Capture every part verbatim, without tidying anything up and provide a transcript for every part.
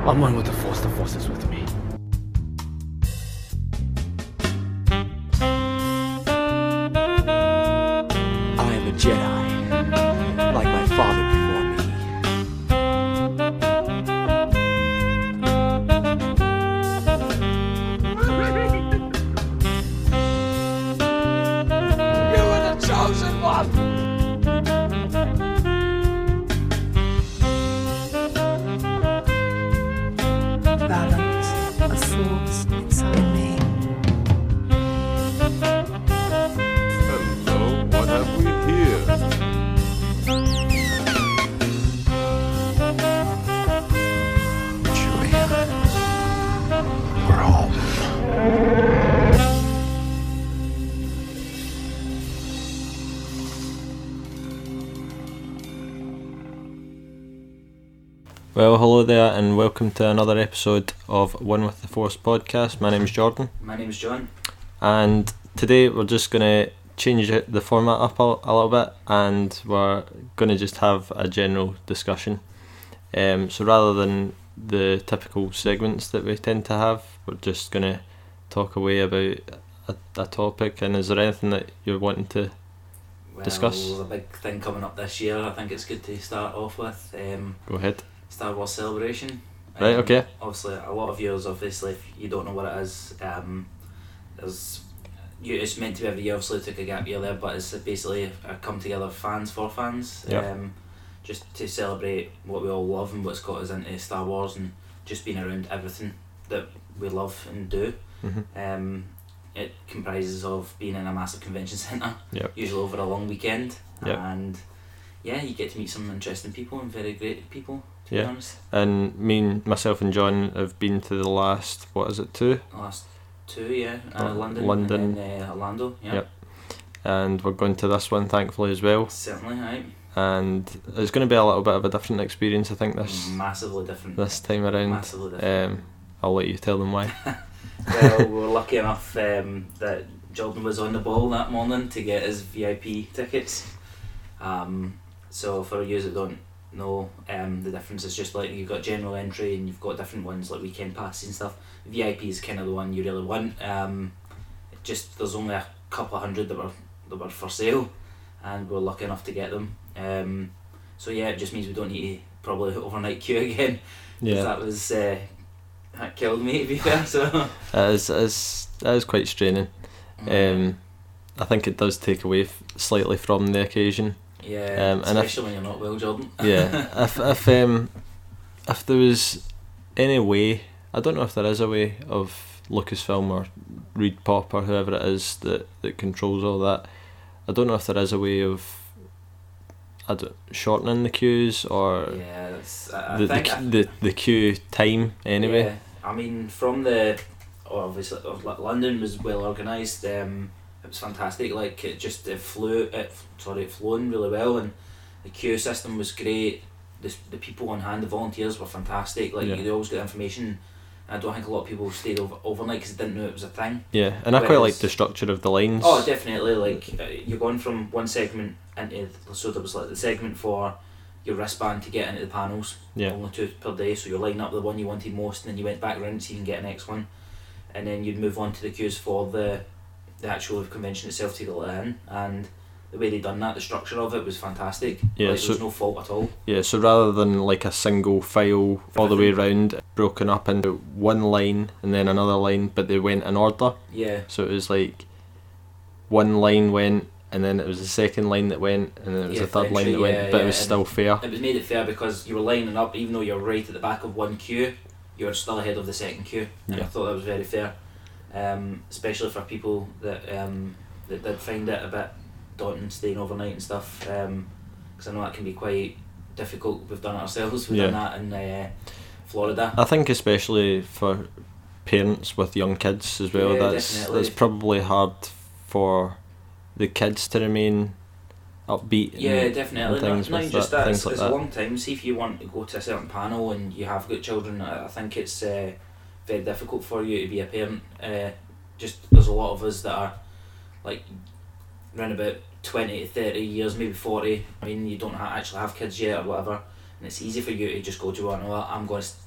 I'm one with the Force, the Force is with me. I am a Jedi, like my father before me. You are the chosen one! Balance of force inside me. Hello, what have we here? Julia, we're home. Well, hello there, and welcome to another episode of One with the Force podcast. My name's Jordan, My name's John. and today we're just going to change it- the format up a, a little bit, and we're going to just have a general discussion. Um, so rather than the typical segments that we tend to have, we're just going to talk away about a, a topic. And is there anything that you're wanting to? Well, Discuss. a big thing coming up this year. I think it's good to start off with um, Go ahead. Star Wars Celebration. Right, Um, okay. Obviously, a lot of viewers, obviously, if you don't know what it is, um, there's you, it's meant to be every year. Obviously, took a gap year there, but it's basically a come together of fans for fans. Yeah. Um, just to celebrate what we all love and what's got us into Star Wars and just being around everything that we love and do. hmm Um, it comprises of being in a massive convention centre, Yep. usually over a long weekend, Yep. and yeah, you get to meet some interesting people and very great people, to Yeah. be honest. And me, and myself, and John have been to the last. What is it? Two. The last two, yeah, uh, Oh, London, London. and then uh, Orlando, yeah, Yep. And we're going to this one, thankfully, as well. certainly, right, And it's going to be a little bit of a different experience, I think, this massively different, this time around. massively different. Um, I'll let you tell them why. Well, we were lucky enough um, that Jordan was on the ball that morning to get his V I P tickets. Um, so for you that don't know, um, the difference is just like you've got general entry and you've got different ones like weekend passes and stuff. V I P is kind of the one you really want. Um, it just there's only a couple of hundred that were that were for sale, and we're lucky enough to get them. Um, so yeah, it just means we don't need to probably overnight queue again. 'Cause Yeah, that was uh, that killed me to be fair. So. it is, it is, it is quite straining. Um, I think it does take away f- slightly from the occasion. Yeah, Um, and if- especially when you're not well, Jordan. Yeah, if if um, if there was any way, I don't know if there is a way of Lucasfilm or Reed Pop or whoever it is that, that controls all that. I don't know if there is a way of I don't, shortening the queues or Yeah, that's, I, I the, the, think. cu- the the queue time anyway. Yeah, I mean, from the oh, obviously of L- London was well organised. Um, it was fantastic. Like it just it flew. It sorry, it flown really well, and the queue system was great. The the people on hand, the volunteers were fantastic. Like Yeah. they always got information. I don't think a lot of people stayed over overnight because they didn't know it was a thing. Yeah, and I quite like Whereas- the structure of the lines. Oh, definitely. Like uh, you're going from one segment into so there was like the segment for your wristband to get into the panels. Yeah. Only two per day, so you're lining up the one you wanted most, and then you went back around so you can get the next one, and then you'd move on to the queues for the the actual convention itself to get it in. And the way they done that, the structure of it was fantastic. Yeah, like, so- there was no fault at all. Yeah, so rather than like a single file all the way around, broken up into one line and then another line, but they went in order. Yeah. So it was like one line went, and then it was the second line that went, and then it was Yeah, the third line entry, that went, yeah, but yeah, it was and- still fair. It was made it fair because you were lining up, even though you're right at the back of one queue, you were still ahead of the second queue. And Yeah. I thought that was very fair, um, especially for people that um, that did find it a bit daunting staying overnight and stuff. Because I know that can be quite difficult. We've done it ourselves. We've done that in uh, Florida. I think especially for parents with young kids as well, Yeah, that's definitely. that's probably hard for the kids to remain upbeat. Yeah, and, definitely. and things Not, not with just that, that. things It's, like it's that. a long time. See, if you want to go to a certain panel and you have got children, I I think it's uh, very difficult for you to be a parent. Uh, just there's a lot of us that are like around about twenty to thirty years, maybe forty. I mean, you don't ha- actually have kids yet or whatever, and it's easy for you to just go to, you know what, I'm going to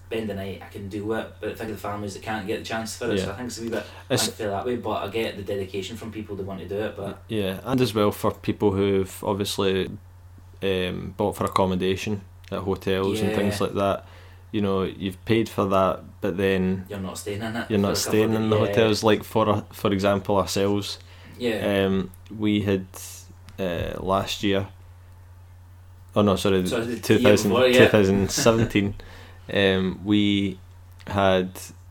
spend the night, I can do it. But think of the families that can't get the chance for it. Yeah. So I think it's a wee bit It's- unfair that way. But I get the dedication from people that want to do it. But Yeah, and as well for people who've obviously um, bought for accommodation at hotels and things Yeah. like that. You know, you've paid for that, but then you're not staying in it. you're for not a couple staying of in the days. hotels. Like for a, for example, ourselves, Yeah. um, we had uh, last year. Oh no, sorry, So the two year thousand, before, yeah. twenty seventeen. um, we had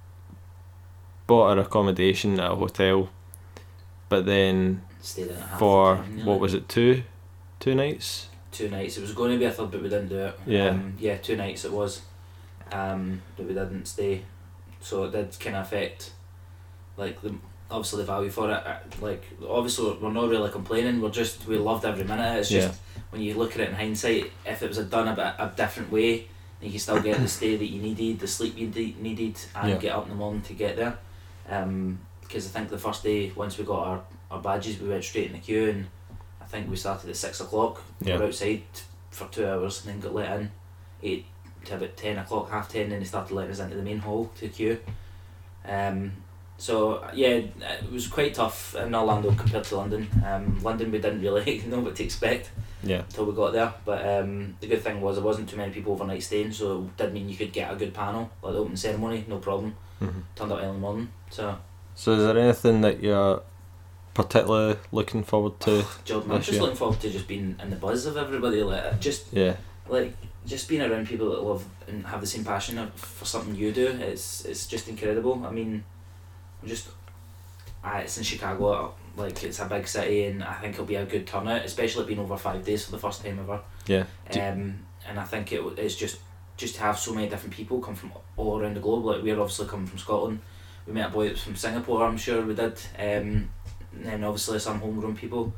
bought our accommodation at a hotel, but then Stayed in it half for the time, you what know. was it, two, two nights? Two nights. It was going to be a third, but we didn't do it. Yeah. Um, yeah, two nights it was. Um, but we didn't stay, so it did kind of affect, like the obviously the value for it. uh, Like obviously we're not really complaining. We're just we loved every minute. It's just when you look at it in hindsight, if it was done a bit a different way, then you can still get the stay that you needed, the sleep you de- needed, and Yeah. get up in the morning to get there. Um, because I think the first day once we got our, our badges, we went straight in the queue, and I think we started at six o'clock. Yeah. We were outside for two hours and then got let in eight to about ten o'clock, half ten, and they started letting us into the main hall to queue. Um, so yeah, it was quite tough in Orlando compared to London. Um, London we didn't really know what to expect Yeah, until we got there. But um, the good thing was there wasn't too many people overnight staying, so it did mean you could get a good panel like the opening ceremony, no problem. mm-hmm. Turned up early in the morning. So So is there anything that you're particularly looking forward to? Jordan, I'm This just year. looking forward to just being in the buzz of everybody. Like just Yeah, like just being around people that love and have the same passion of- for something you do. It's it's just incredible. I mean, I'm just uh, it's in Chicago. Like it's a big city, and I think it'll be a good turnout, especially being over five days for the first time ever. yeah. Do- Um, and I think it w- it's just just to have so many different people come from all around the globe. Like we're obviously coming from Scotland. We met a boy that was from Singapore. I'm sure we did. Um, and then obviously some homegrown people,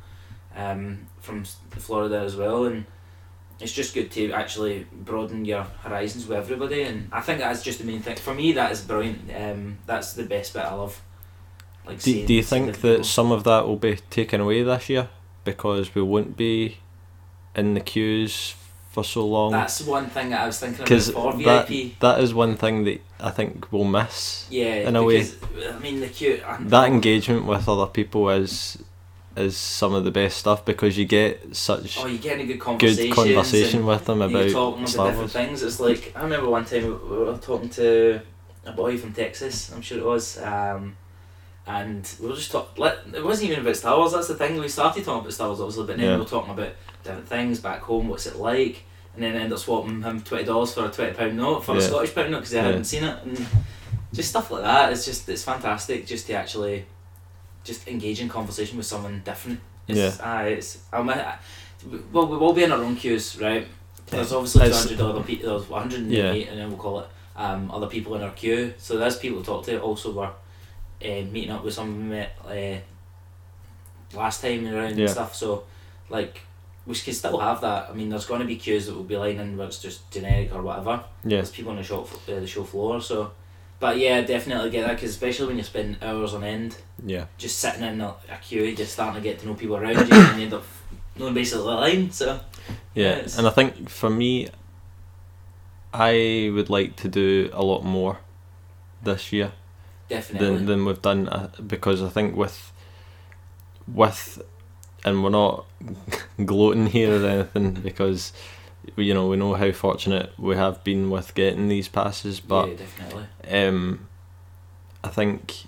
um, from S- Florida as well. And it's just good to actually broaden your horizons with everybody. And I think that's just the main thing for me. That is brilliant. Um, that's the best bit I love. Like Do, seeing- do you seeing think different people. that some of that will be taken away this year because we won't be in the queues for so long? That's one thing that I was thinking about Because for V I that, P. that is one thing that I think we'll miss. Yeah, in a way. because, I mean the queue. That engagement with other people is is some of the best stuff because you get such Oh, you get in a good conversation. good conversation with them You're about talking about Star different Wars. things. It's like I remember one time we were talking to a boy from Texas. I'm sure it was. Um, and we were just talking. It wasn't even about Star Wars. That's the thing. We started talking about Star Wars, obviously, but then Yeah. we were talking about different things back home. What's it like? And then I ended up swapping him twenty dollars for a twenty pound note for a Yeah. Scottish pound note because I Yeah. hadn't seen it, and just stuff like that. It's just it's fantastic just to actually just engage in conversation with someone different. It's, yeah. Uh, it's I'm, I, well, we will be in our own queues, right? There's obviously two It's- hundred other people. There's one hundred eight, and then we'll call it um other people in our queue. So there's people to talk to. Also, we're uh, meeting up with someone we met uh, last time around Yeah. and stuff. So like we can still have that. I mean, there's going to be queues that will be lining where it's just generic or whatever. Yeah, There's people on the shop uh, the show floor. So, but yeah, definitely get that because especially when you spend hours on end yeah. just sitting in a, a queue, you're just starting to get to know people around you, and you end up knowing basically the line. So Yeah, it's- and I think for me, I would like to do a lot more this year definitely. than than we've done uh, because I think with with and we're not gloating here or anything because you know we know how fortunate we have been with getting these passes, but yeah, definitely. um, I think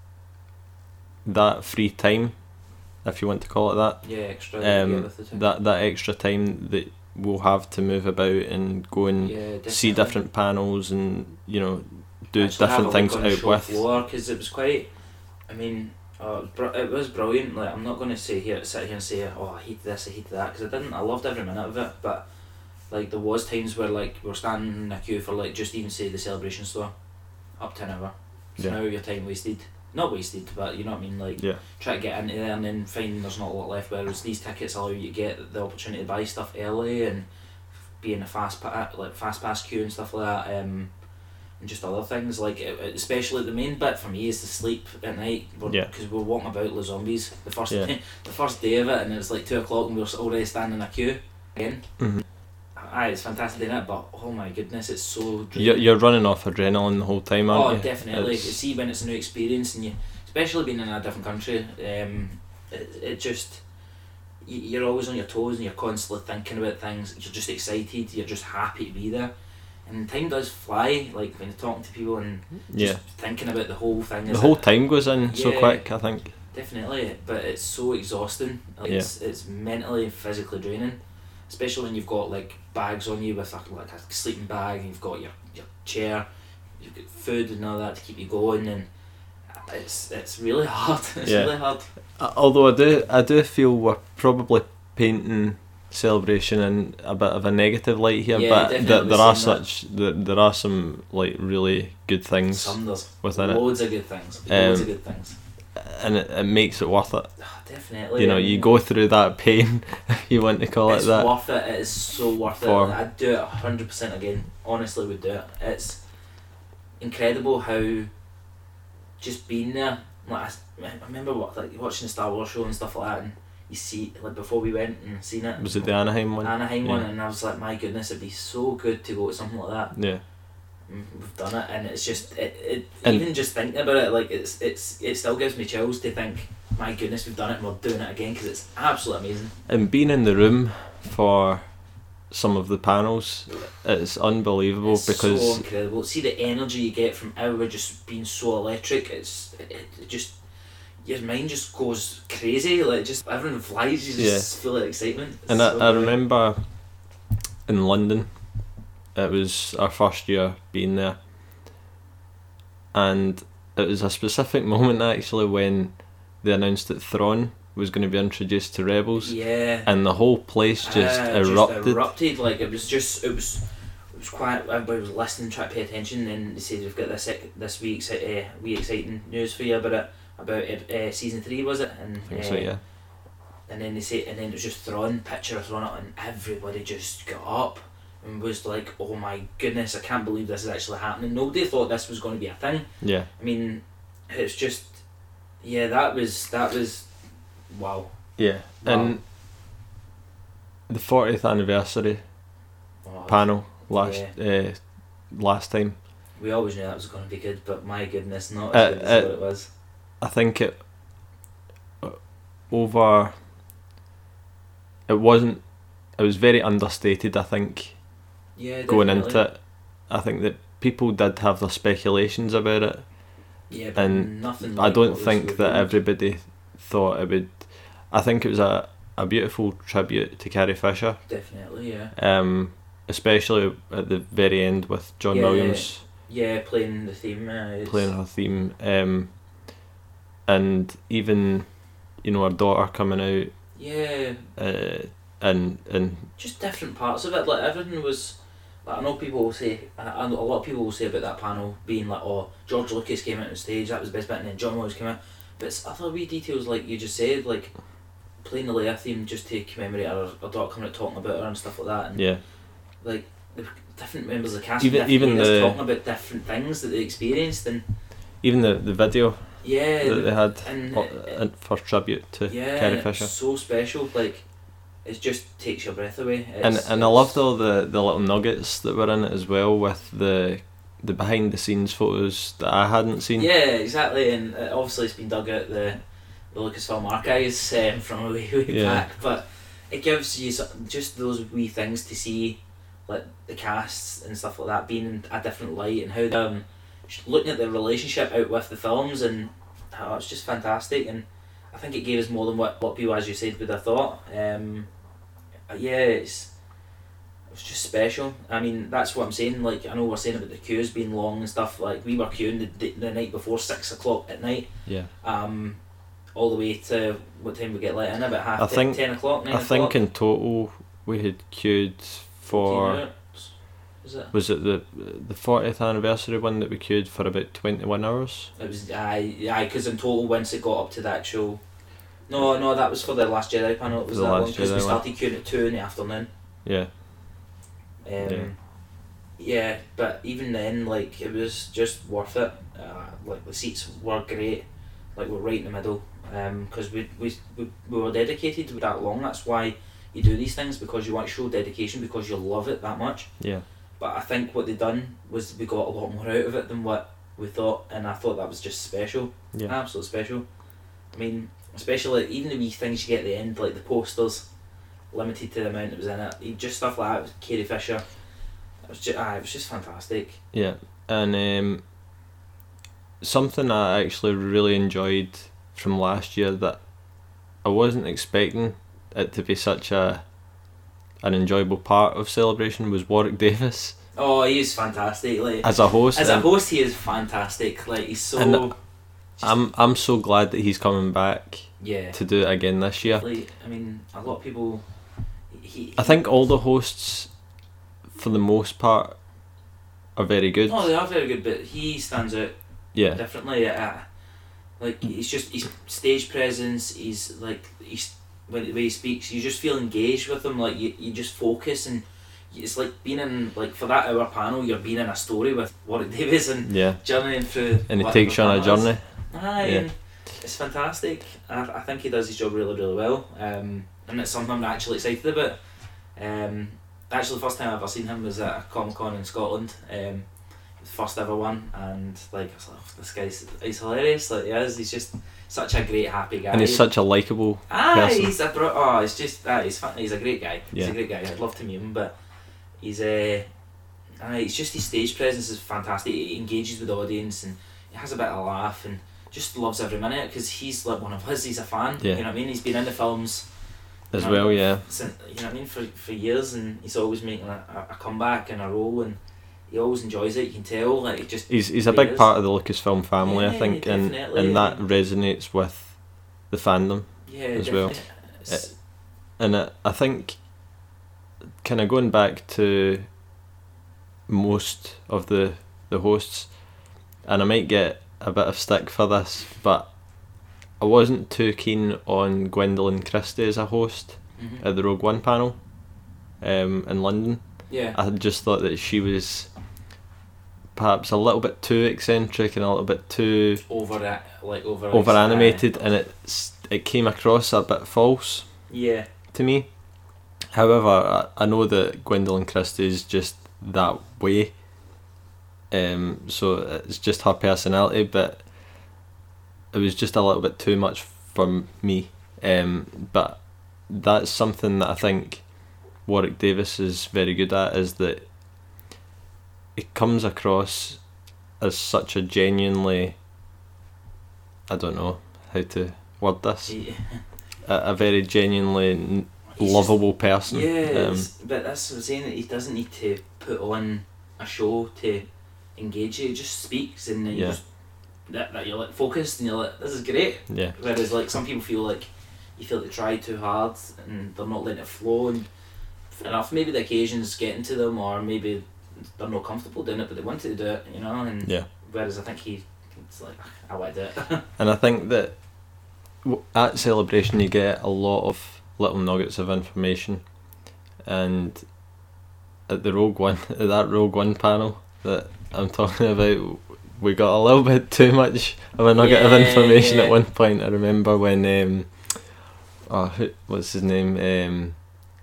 that free time, if you want to call it that, Yeah, extra. yeah, um, with the two. that that extra time that we'll have to move about and go and yeah, definitely. see different panels and you know do Actually have different a things look on the out show with. floor because it was quite. I mean, uh, it, was br- it was brilliant. Like I'm not going to say here, sit here and say, oh, I hated this, I hated that, because I didn't. I loved every minute of it, but like there was times where like we we're standing in a queue for like just even say the celebration store, up to an hour. So Yeah. now your time wasted. Not wasted, but you know what I mean. Like Yeah. try to get into there and then find there's not a lot left. Whereas these tickets allow you to get the opportunity to buy stuff early and be in a fast pa- like fast pass queue and stuff like that. Um, and just other things like it, it- especially the main bit for me is to sleep at night. Yeah. Because we're walking about like zombies the first Yeah. day, the first day of it, and it's like two o'clock and we're already standing in a queue again. Mhm. aye, it's fantastic in it, but oh my goodness, it's so draining. You're, you're running off adrenaline the whole time, aren't Oh, you? definitely. You It's- see, when it's a new experience, and you, especially being in a different country, um, it, it just, you, you're always on your toes and you're constantly thinking about things. You're just excited. You're just happy to be there, and time does fly. Like when you're talking to people and Yeah. just thinking about the whole thing. The is whole it- time goes in so Yeah. quick, I think. Definitely, but it's so exhausting. Like Yeah. it's it's mentally and physically draining, especially when you've got like bags on you with a, like a sleeping bag, and you've got your, your chair, you've got food and all that to keep you going, and it's it's really hard. It's Yeah. really hard. Uh, Although I do, I do feel we're probably painting Celebration in a bit of a negative light here, Yeah, but th- definitely there are saying that. such there, there are some like really good things Some there's within it, loads of good things. Um, Loads of good things. and it, it makes it worth it. Ah, definitely. You know, you go through that pain, you want to call It's it that. worth it. It is so worth For- it. I'd do it a hundred percent again. Honestly, would do it. It's incredible how just being there. Like I, I remember what, like watching the Star Wars show and stuff like that, and you see like before we went and seen it. Was it the Anaheim one? Anaheim Yeah. one, and I was like, my goodness, it'd be so good to go to something like that. Yeah. And we've done it, and it's just it. it And- even just thinking about it, like it's it's it still gives me chills to think, my goodness, we've done it, and we're doing it again because it's absolutely amazing. And being in the room for some of the panels, it's unbelievable It's because so incredible. See the energy you get from everyone just being so electric. It's it, it just your mind just goes crazy. Like just everyone flies. You just full of excitement. It's And I, so I good. remember in London, it was our first year being there, and it was a specific moment actually when they announced that Thrawn was going to be introduced to Rebels, Yeah. and the whole place just Uh, erupted. Just erupted. Like it was just it was. It was quite. Everybody was listening, trying to pay attention. And they said we've got this ec- this week's uh, wee exciting news for you about it about uh, season three, was it? And I think uh, so, yeah. And then they say, and then it was just Thrawn, picture of Thrawn, and everybody just got up and was like, "Oh my goodness, I can't believe this is actually happening." Nobody thought this was going to be a thing. Yeah. I mean, it's just, yeah, that was that was, wow. Yeah. Wow. And the fortieth anniversary Oh, panel last uh, last time, we always knew that was going to be good, but my goodness, not Uh, as good as uh, what it was. I think it uh, over. It wasn't. It was very understated. I think Yeah, going definitely. into it, I think that people did have their speculations about it. Yeah, but and nothing. I like don't what was think that revealed. everybody thought it would. I think it was a, a beautiful tribute to Carrie Fisher, Definitely, yeah. um, especially at the very end with John Yeah, Williams Yeah, playing the theme. Uh, it's- playing her theme, um, and even you know her daughter coming out, Yeah, uh, and and just different parts of it. Like everything was. Like, I know people will say, I I know a lot of people will say about that panel being like, oh, George Lucas came out on stage, that was the best bit, and then John Williams came out. But it's other wee details, like you just said, like playing the Leia theme just to commemorate her, her daughter coming out talking about her and stuff like that. And yeah, like the different members of the cast, Even- even even even the, the- talking about different things that they experienced, and even the the video yeah, that they had and uh, it- uh, for tribute to yeah, Carrie it's Fisher. so special. Like it just takes your breath away. And It's, and I it's- loved all the, the little nuggets that were in it as well, with the the behind the scenes photos that I hadn't seen. Yeah, exactly, and uh, obviously it's been dug out the the Lucasfilm archives um, from a way, way Yeah. back, but it gives you so- just those wee things to see, like the casts and stuff like that being in a different light, and how they um just looking at the relationship out with the films, and how it's just fantastic. And I think it gave us more than what, what people, as you said, would have thought. Um, uh, yeah, it's it was just special. I mean, that's what I'm saying. Like, I know we're saying about the queues being long and stuff. Like, we were queuing the, the, the night before six o'clock at night. Yeah. Um, all the way to what time we get let in, about half I ten, think- ten o'clock, nine I think o'clock. in total we had queued for. fifteen minutes, is it? Was it the the fortieth anniversary one that we queued for about twenty one hours? It was aye, aye, because in total, once it got up to the actual, no, no, that was for the Last Jedi panel. It was The that Last one because we Jedi one. started queuing at two in the afternoon. Yeah. Um, Yeah. yeah. But even then, like it was just worth it. Uh, like the seats were great, like we're right in the middle. Um, because we, we we we were dedicated to that long. That's why you do these things because you want to show dedication, because you love it that much. Yeah. But I think what they done was we got a lot more out of it than what we thought, and I thought that was just special. Yeah. Absolutely special. I mean, especially even the wee things you get at the end, like the posters, limited to the amount that was in it, just stuff like that with Carrie Fisher. It was just, ah, it was just fantastic. Yeah, and um, something I actually really enjoyed from last year that I wasn't expecting it to be such a an enjoyable part of Celebration was Warwick Davis. Oh, he is fantastic. Like as a host. As a host, he is fantastic. Like he's so. And I'm I'm so glad that he's coming back. Yeah. To do it again this year. Like, I mean, a lot of people. He, he, I think all the hosts, for the most part, are very good. No, they are very good, but he stands out. Yeah. Differently. Uh, like he's just his stage presence. He's like he's when the way he speaks, you just feel engaged with him. Like you, you just focus, and it's like being in like for that hour panel, you're being in a story with Warwick Davis and yeah. journeying through. And he takes you on a journey. Aye, yeah. and it's fantastic. I, I think he does his job really, really well. Um, and it's something I'm actually excited about. Um, actually, the first time I've ever seen him was at a Comic Con in Scotland. Um, the first ever one, and like I was like, oh, this guy's he's hilarious. Like he is, he's just such a great, happy guy. And he's such a likeable ah, person. he's a bro- oh, he's just ah, he's fun. He's a great guy. He's yeah. a great guy. I'd love to meet him, but he's uh, ah, it's just his stage presence is fantastic. He engages with the audience and he has a bit of a laugh and just loves every minute because he's like one of us. He's a fan. Yeah. You know what I mean? He's been in the films as know, well. Yeah. Since, you know what I mean? For for years, and he's always making a, a comeback and a role, and he always enjoys it. You can tell. Like it just. He's he's a big is. part of the Lucasfilm family, yeah, I think, and definitely. and that resonates with the fandom. Yeah, as definitely. well. It, and it, I think, kind of going back to most of the the hosts, and I might get a bit of stick for this, but I wasn't too keen on Gwendolyn Christie as a host mm-hmm. at the Rogue One panel um, in London. Yeah. I just thought that she was perhaps a little bit too eccentric and a little bit too over like over over animated, and it's it came across a bit false. Yeah. To me. However, I, I know that Gwendolyn Christie is just that way. Um, so it's just her personality, but it was just a little bit too much for me. Um, but that's something that I think Warwick Davis is very good at, is that it comes across as such a genuinely, I don't know how to word this, Yeah. a, a very genuinely n- lovable person. Yeah, Um, but that's what I'm saying. He doesn't need to put on a show to engage you. He just speaks, and then you Yeah. just that, that you're like focused, and you're like, this is great. yeah. Whereas like some people feel like you feel they try too hard and they're not letting it flow. And fair enough, maybe the occasion's getting to them, or maybe they're not comfortable doing it, but they want to do it, you know. And Yeah. whereas I think he, it's like I want to do it. And I think that w- at Celebration you get a lot of little nuggets of information, and at the Rogue One, at that Rogue One panel that I'm talking about, we got a little bit too much of a nugget of Yeah, information yeah. at one point. I remember when um, oh, who, what's his name? Um,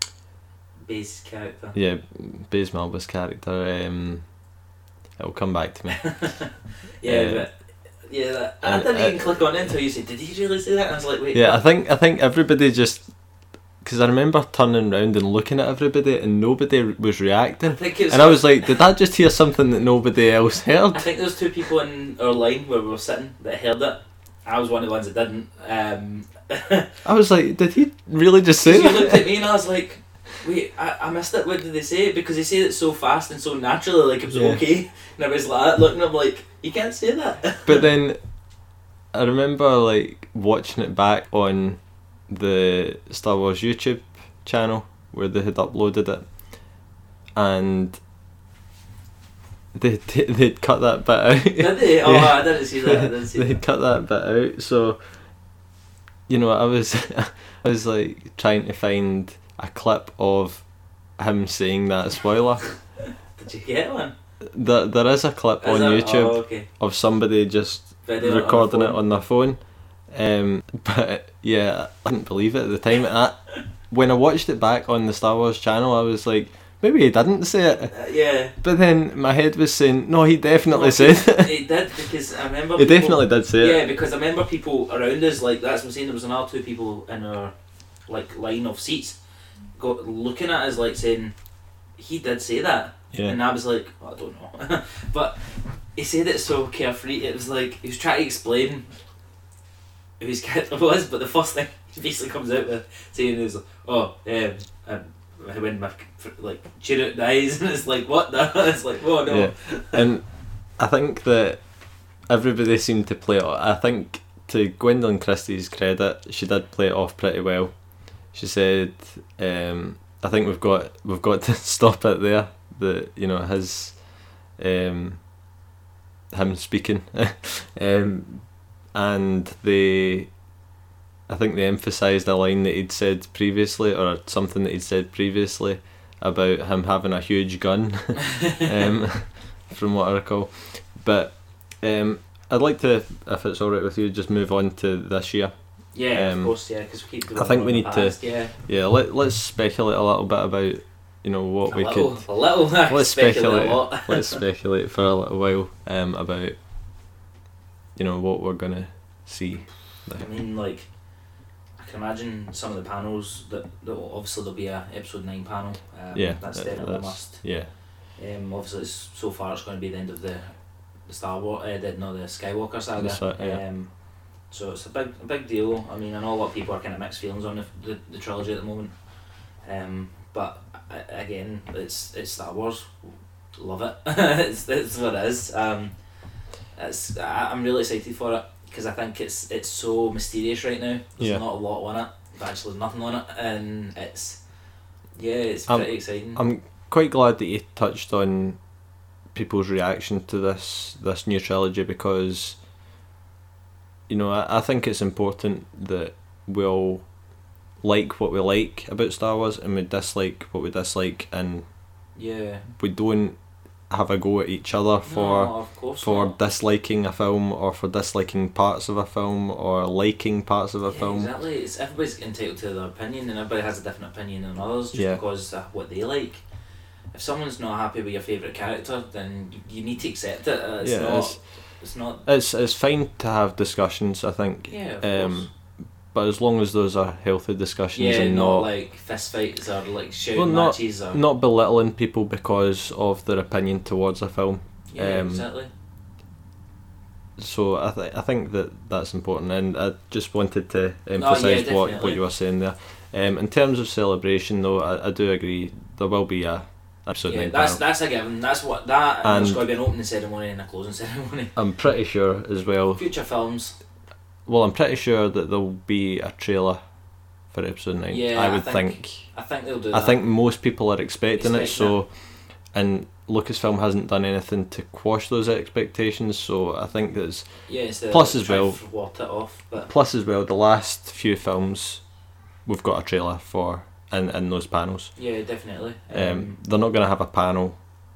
Base character. yeah, Baze Malbus character. Um, it'll come back to me. Yeah, Uh, but yeah, that, I and didn't it- even click on it until you said, "Did he really say that?" And I was like, "Wait." Yeah, I what? think I think everybody just, because I remember turning round and looking at everybody and nobody r- was I reacting, think it's. and I was like, did I just hear something that nobody else heard? I think there's two people in our line where we were sitting that heard it. I was one of the ones that didn't. Um, I was like, did he really just say you looked that? at me and I was like, "Wait, I, I missed it. What did they say?" Because they said it so fast and so naturally, like it was Yeah. okay. And I was like looking at him like, "You can't say that." But then I remember like watching it back on the Star Wars YouTube channel where they had uploaded it, and they they they'd cut that bit out. Did they? Oh, Yeah. I didn't see that. I didn't see They that. cut that bit out, so you know I was I was like trying to find a clip of him saying that spoiler. Did you get one? There, there is a clip Is on it? YouTube Oh, okay. of somebody just Video on recording the it phone. on their phone. Um, but yeah, I didn't believe it at the time. I, when I watched it back on the Star Wars channel, I was like, maybe he didn't say it. Uh, yeah. But then my head was saying, no, he definitely No, said he, it. he did, because I remember He people, definitely did say yeah, it. because I remember people around us, like, that's what I'm saying, there was another two people in our, like, line of seats got looking at us, like, saying, he did say that. Yeah. And I was like, oh, I don't know. But he said it so carefree, it was like, he was trying to explain who his character was, but the first thing he basically comes out with saying is, oh, um, um when my, like, Chirrut dies, and it's like, what the? It's like, oh no. Yeah. And I think that everybody seemed to play it. I think, to Gwendolyn Christie's credit, she did play it off pretty well. She said, um, I think we've got we've got to stop it there. The you know his um, him speaking, um, and they, I think they emphasised a line that he'd said previously, or something that he'd said previously about him having a huge gun, um, from what I recall. But um, I'd like to, if it's alright with you, just move on to this year. Yeah, Um, of course, yeah, because we keep doing I think it we in need the to- past, yeah. Yeah, let, let's speculate a little bit about, you know, what A we little, could... a little, Let's speculate speculate. a lot. Let's speculate for a little while um, about, you know, what we're gonna see. I mean, like, I can imagine some of the panels that, that will, obviously there'll be a episode nine panel. Um, Yeah, that's that- definitely a that's- must. Yeah, Um, obviously, it's, so far it's going to be the end of the, the Star Wars, uh, the, no, the Skywalker saga. That's right, yeah. Um, so it's a big, a big deal. I mean, I know a lot of people are kind of mixed feelings on the, the, the trilogy at the moment. Um, but uh, again, it's it's Star Wars. Love it. it's it's what it is. Um, it's I, I'm really excited for it because I think it's it's so mysterious right now. There's Yeah. not a lot on it. Actually, there's nothing on it, and it's yeah, it's Um, pretty exciting. I'm quite glad that you touched on people's reaction to this this new trilogy, because, you know, I, I think it's important that we all like what we like about Star Wars and we dislike what we dislike, and yeah. we don't have a go at each other for no, of course for not. disliking a film, or for disliking parts of a film, or liking parts of a Yeah, film. exactly. It's everybody's entitled to their opinion, and everybody has a different opinion than others just Yeah. because of what they like. If someone's not happy with your favourite character, then you- you need to accept it. Uh, It's Yeah, not. it's- It's, not. It's it's fine to have discussions, I think. Yeah, of um, course. But as long as those are healthy discussions Yeah, and not, not like fist fights or like shouting Well, not- matches or not belittling people because of their opinion towards a film. yeah, um, exactly. So I th- I think that that's important, and I just wanted to yeah, emphasise what, what definitely. you were saying there. Um, in terms of celebration, though, I, I do agree there will be a episode Yeah, nine that's panel. that's a given. That's what that. And there's And- going to be an opening ceremony and a closing ceremony. I'm pretty sure as well. Future films. Well, I'm pretty sure that there'll be a trailer for episode nine. Yeah, I I would think think. I think they'll do I that. think most people are expecting it. Expecting So, and Lucasfilm hasn't done anything to quash those expectations. So I think there's Yeah, it's the, plus as try well- to thwart it off, but plus as well the last few films we've got a trailer for in in those panels. yeah, definitely. Um, they're not going to have a panel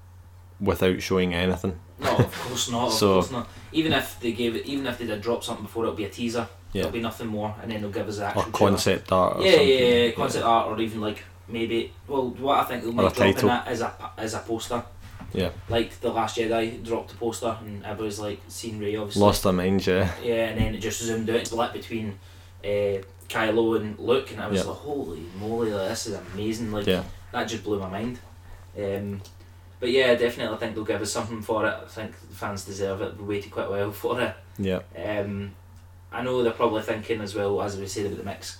without showing anything. No, of course not. Of So- course not. Even if they gave it, even if they did drop something before, it'll be a teaser. Yeah. It'll be nothing more, and then they'll give us the actual Or trailer. concept art. Or Yeah, something. yeah, yeah, concept art, or even like maybe. Well, what I think they'll Or might a drop in title. that is a as a poster. Yeah. Like the Last Jedi dropped a poster, and everybody's like seen Rey obviously. Lost their mind, yeah. Yeah, and then it just zoomed out, split between uh, Kylo and Luke, and I was Yeah. like, holy moly, like, this is amazing. Like Yeah. that just blew my mind. Um, but yeah, definitely, I think they'll give us something for it. I think the fans deserve it. We waited quite a while for it. Yeah. Um, I know they're probably thinking as well, as we said about the mixed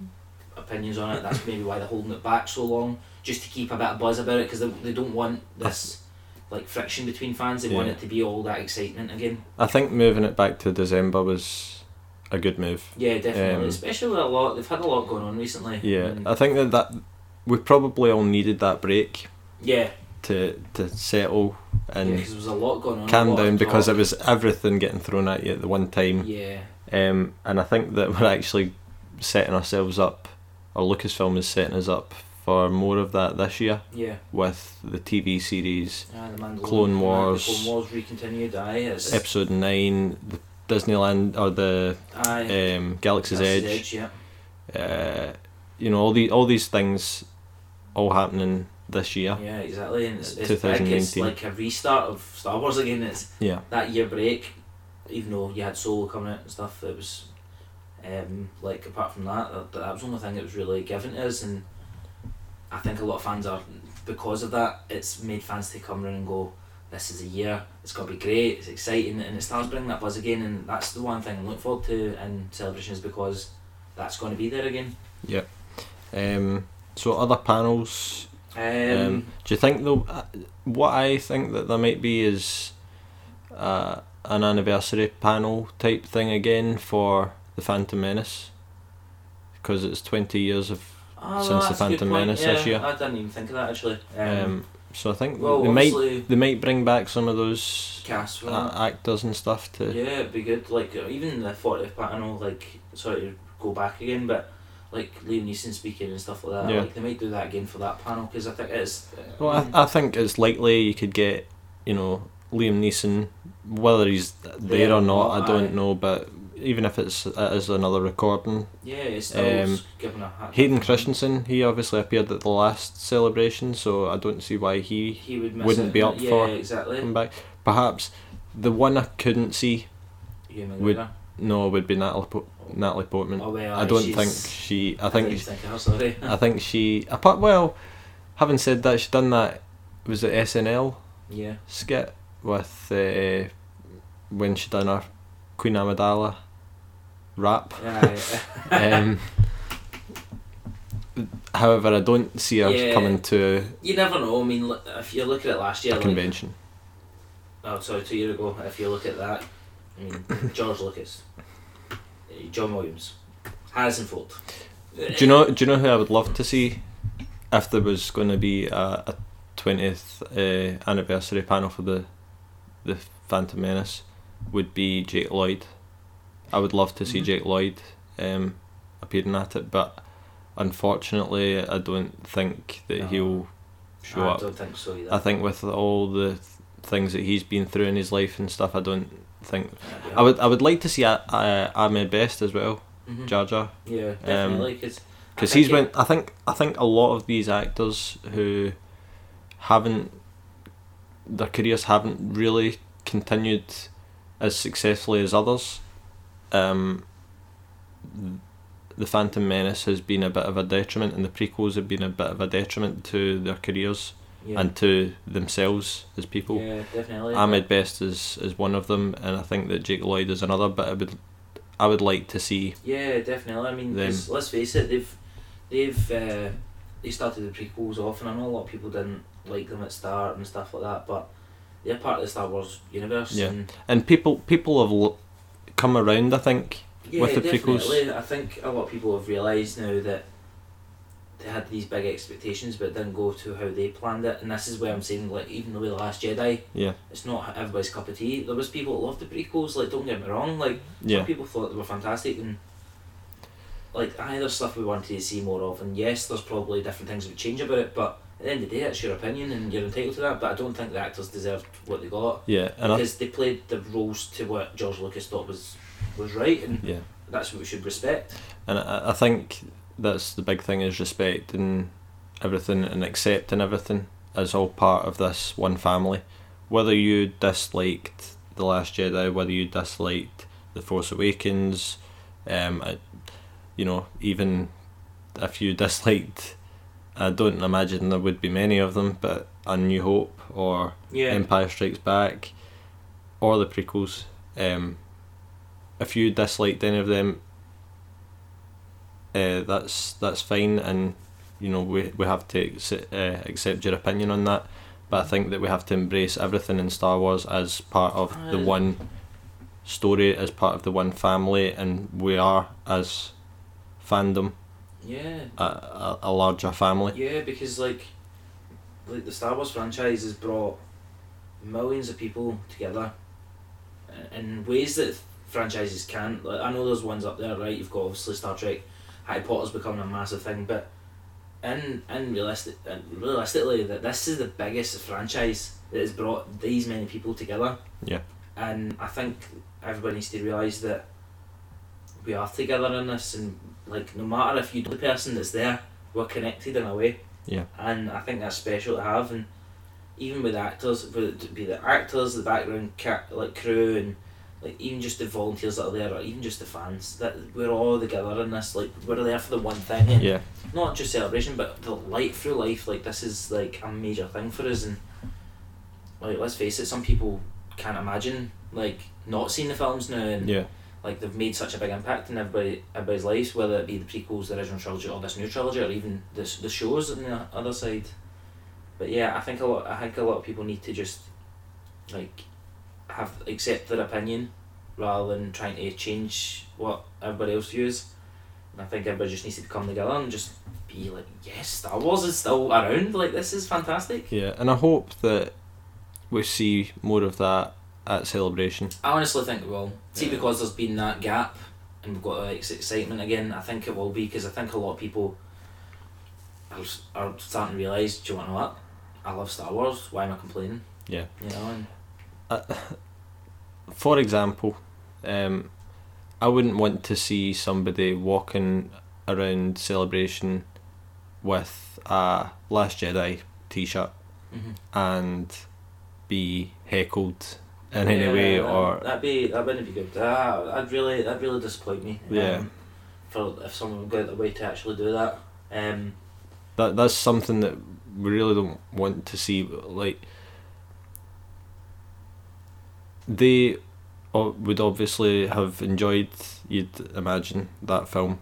opinions on it. That's maybe why they're holding it back so long, just to keep a bit of buzz about it, because they, they don't want this like friction between fans. They want Yeah. it to be all that excitement again. I think moving it back to December was a good move. Yeah, definitely. Um, Especially with a lot. They've had a lot going on recently. Yeah, and- I think that, that we probably all needed that break yeah. to to settle and Because there was a lot going on. a calm lot of down, because talk. it was everything getting thrown at you at the one time. Yeah. Um, and I think that we're actually setting ourselves up, or Lucasfilm is setting us up for more of that this year Yeah. with the T V series, Ah, the Mandalorian, Clone the Wars. Clone Wars recontinued. Aye. It's, Episode nine, the Disneyland or the aye. um, Galaxy's, Galaxy's Edge, yeah. uh, you know, all the all these things all happening this year. Yeah, exactly. And it's, it's twenty big. It's nineteen. like a restart of Star Wars again. It's Yeah. that year break, even though you had Solo coming out and stuff. It was, um, like apart from that, that, that was the only thing that was really given to us, and I think a lot of fans are, because of that, it's made fans to come around and go, this is a year, it's going to be great, it's exciting, and it starts bringing that buzz again, and that's the one thing I'm looking forward to in Celebrations, because that's going to be there again. Yeah. Um, so other panels, Um, um, do you think though, uh, what I think that there might be is uh, an anniversary panel type thing again for The Phantom Menace, because it's twenty years of oh, since well, The that's a good Phantom point. Menace yeah, this year. I didn't even think of that actually. Um, Um, so I think well, they might obviously, they might bring back some of those cast for uh, that. actors and stuff to. Yeah, it'd be good. Like uh, even the fortieth panel, like sorry to go back again, but like Liam Neeson speaking and stuff like that. Yeah. Like they might do that again for that panel, because I think it's. Uh, Well, I, I think it's likely you could get, you know, Liam Neeson, whether he's there Yeah, or not, well, I don't aye. know, but even if it's it is another recording. yeah, it's still um, given a hat. Hayden Christensen, he obviously appeared at the last celebration, so I don't see why he He would miss wouldn't it, be up yeah, for exactly. come back. Perhaps the one I couldn't see, Ewan would- McGregor. no, would be Natalie Po- Natalie Portman. Oh, well, I aye, don't she's- think she. I I didn't think think of her, sorry. I think she. Apart, well, having said that, she done that. Was it S N L yeah. skit with uh, when she done her Queen Amidala rap. Yeah. Um, however, I don't see her Yeah. coming to You never know. I mean, look, if you look at it last year, a like, convention. oh, sorry, two years ago. If you look at that, I mean, George Lucas, uh, John Williams, Harrison Ford. Do you know? Do you know who I would love to see if there was going to be a, a twentieth uh, anniversary panel for the the Phantom Menace? Would be Jake Lloyd. I would love to see Mhm. Jake Lloyd um, appearing at it, but unfortunately, I don't think that No. he'll show I up. don't think so either. I think with all the th- things that he's been through in his life and stuff, I don't think That'd be I would. I would like to see uh, uh, Ahmed Best as well, Mhm. Jar Jar. Yeah, definitely. Because Because he's been, I think, I think a lot of these actors who haven't, their careers haven't really continued as successfully as others. Um, the Phantom Menace has been a bit of a detriment, and the prequels have been a bit of a detriment to their careers yeah. and to themselves as people. Yeah, definitely. Ahmed Best is, is one of them, and I think that Jake Lloyd is another. But I would, I would like to see. Yeah, definitely. I mean, Them. 'cause let's face it, they've they've uh, they started the prequels off, and I know a lot of people didn't like them at start and stuff like that, but they're part of the Star Wars universe. Yeah. And And people people have l- come around, I think, yeah, with the prequels. definitely. I think a lot of people have realised now that they had these big expectations, but it didn't go to how they planned it. And this is where I'm saying, like, even the way The Last Jedi, Yeah. it's not everybody's cup of tea. There was people that loved the prequels. Like, don't get me wrong. Like, Yeah. some people thought they were fantastic, and like, aye, there's stuff we wanted to see more of, and yes, there's probably different things that would change about it, but at the end of the day, it's your opinion and you're entitled to that. But I don't think the actors deserved what they got, Yeah, and I, because they played the roles to what George Lucas thought was was right, and yeah, that's what we should respect. and I, I think that's the big thing, is respect and everything, and accepting everything as all part of this one family. Whether you disliked The Last Jedi, whether you disliked The Force Awakens, um, I, you know, even if you disliked, I don't imagine there would be many of them, but A New Hope or Yeah, Empire Strikes Back or the prequels, um, if you disliked any of them, uh, that's that's fine, and you know we we have to accept, uh, accept your opinion on that. But I think that we have to embrace everything in Star Wars as part of the Aye. one story, as part of the one family, and we are, as fandom, yeah, a, a, a larger family. yeah. Because like, like the Star Wars franchise has brought millions of people together in- in ways that franchises can't. Like, I know there's ones up there, right? You've got obviously Star Trek, Harry Potter's becoming a massive thing, but in in realistic, and realistically, that this is the biggest franchise that has brought these many people together. Yeah. And I think everybody needs to realise that we are together in this, and like no matter if you're the person that's there, we're connected in a way. Yeah. And I think that's special to have, and even with actors, whether it be the actors, the background ca- like crew, and like even just the volunteers that are there, or even just the fans, that we're all together in this. Like we're there for the one thing, and Yeah. not just celebration, but the light through life. Like this is like a major thing for us, and like let's face it, some people can't imagine like not seeing the films now, and Yeah. like they've made such a big impact in everybody everybody's lives, whether it be the prequels, the original trilogy, or this new trilogy, or even this the shows on the other side. But yeah, I think a lot. I think a lot of people need to just like have accept their opinion rather than trying to change what everybody else views. And I think everybody just needs to come together and just be like, yes, Star Wars is still around. Like this is fantastic. Yeah, and I hope that we see more of that at Celebration. I honestly think it will. See, Yeah. because there's been that gap and we've got like excitement again. I think it will be, because I think a lot of people are, are starting to realise, do you want to know what? I love Star Wars. Why am I complaining? Yeah. You know. And Uh, for example, um, I wouldn't want to see somebody walking around Celebration with a Last Jedi t-shirt Mhm. and be heckled in any way, that- or that'd be that wouldn't be good. That that'd really that really disappoint me. Yeah. Um, for if someone would go out their way to actually do that. Um. that that's something that we really don't want to see. Like, they o- would obviously have enjoyed, you'd imagine, that film.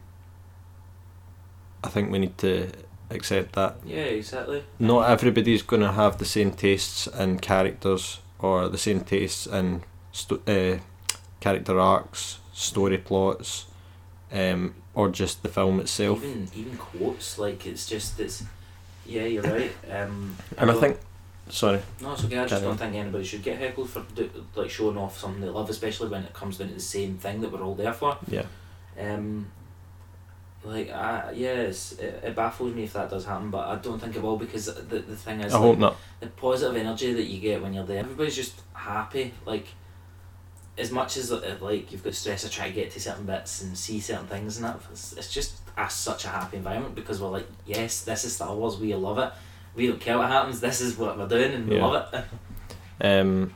I think we need to accept that. Yeah. Exactly. Not everybody's going to have the same tastes in characters, or the same tastes in sto- uh, character arcs, story plots, um, or just the film itself. Even even quotes, like it's just it's. Yeah, you're right. Um. And I don't- think, sorry, No, it's okay. I just Carry don't on. think anybody should get heckled for do, like showing off something they love, especially when it comes down to the same thing that we're all there for. yeah, Um, like, I, yes, it, it baffles me if that does happen, but I don't think it will, because the the thing is, I like, hope not. the positive energy that you get when you're there, everybody's just happy. Like, as much as uh, like you've got stress of trying to get to certain bits and see certain things and that, it's, it's just a, such a happy environment, because we're like, yes, this is Star Wars, we love it. We don't care what happens, this is what we're doing and we Yeah. love it. Um,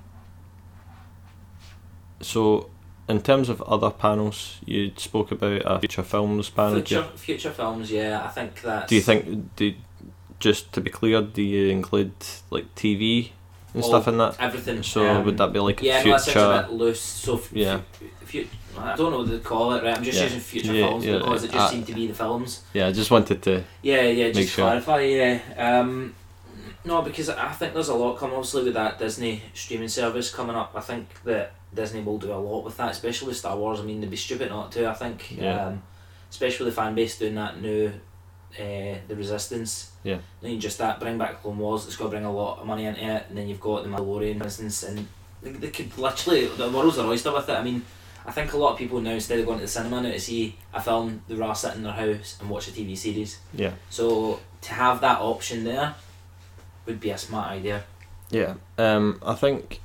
so, in terms of other panels, you spoke about a future films panel. Future, future films, yeah, I think that. Do you think, do, just to be clear, do you include like T V and Well, stuff in that? everything? So um, would that be like a yeah, no, that sounds a future? bit loose. So f- Yeah. f- fu- I don't know what to call it. Right, I'm just Yeah. using future Yeah, films yeah, because it just uh, seemed to be the films. Yeah, I just wanted to. Yeah, yeah, Make just sure. clarify. Yeah, um, no, because I think there's a lot coming. Obviously, with that Disney streaming service coming up, I think that Disney will do a lot with that, especially with Star Wars. I mean, they'd be stupid not to. I think, Yeah. um, especially with the fan base doing that new, uh, the Resistance. Yeah. Then just that bring back Clone Wars. It's got to bring a lot of money into it, and then you've got the Mandalorian, for instance, and they, they could literally the world's an oyster with it. I mean, I think a lot of people now, instead of going to the cinema now to see a film, they rather sit in their house and watch a T V series. Yeah. So to have that option there would be a smart idea. Yeah. Um, I think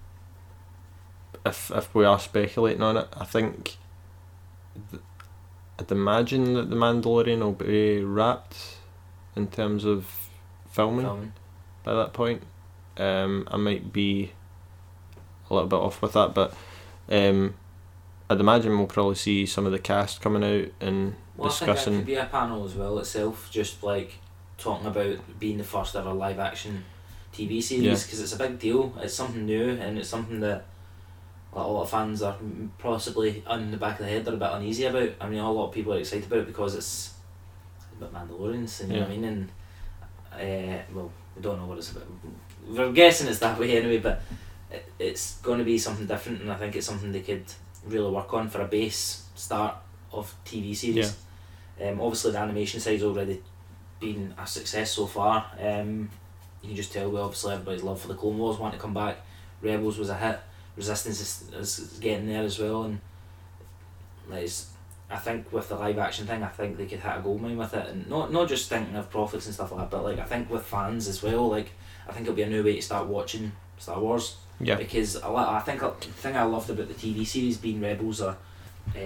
if if we are speculating on it, I think th- I'd imagine that the Mandalorian will be wrapped in terms of filming Filming. by that point. Um, I might be a little bit off with that, but um, I'd imagine we'll probably see some of the cast coming out and Well, I think that discussing. could be a panel as well itself, just like talking about being the first ever live action T V series, Yeah. because it's a big deal. It's something new, and it's something that like, a lot of fans are m- possibly on the back of the head they're a bit uneasy about. I mean, a lot of people are excited about it because it's about Mandalorians, and you know what I mean. And uh, well, we don't know what it's about. We're guessing it's that way anyway, but it, it's going to be something different, and I think it's something they could really work on for a base start of T V series. Um, obviously, the animation side's already been a success so far. Um, you can just tell, well, obviously everybody's love for the Clone Wars want to come back. Rebels was a hit. Resistance is, is getting there as well, and like, it's, I think with the live action thing, I think they could hit a goldmine with it, and not not just thinking of profits and stuff like that, but like I think with fans as well. Like I think it'll be a new way to start watching Star Wars. Yeah. Because a lot, I think the thing I loved about the T V series being Rebels, or uh,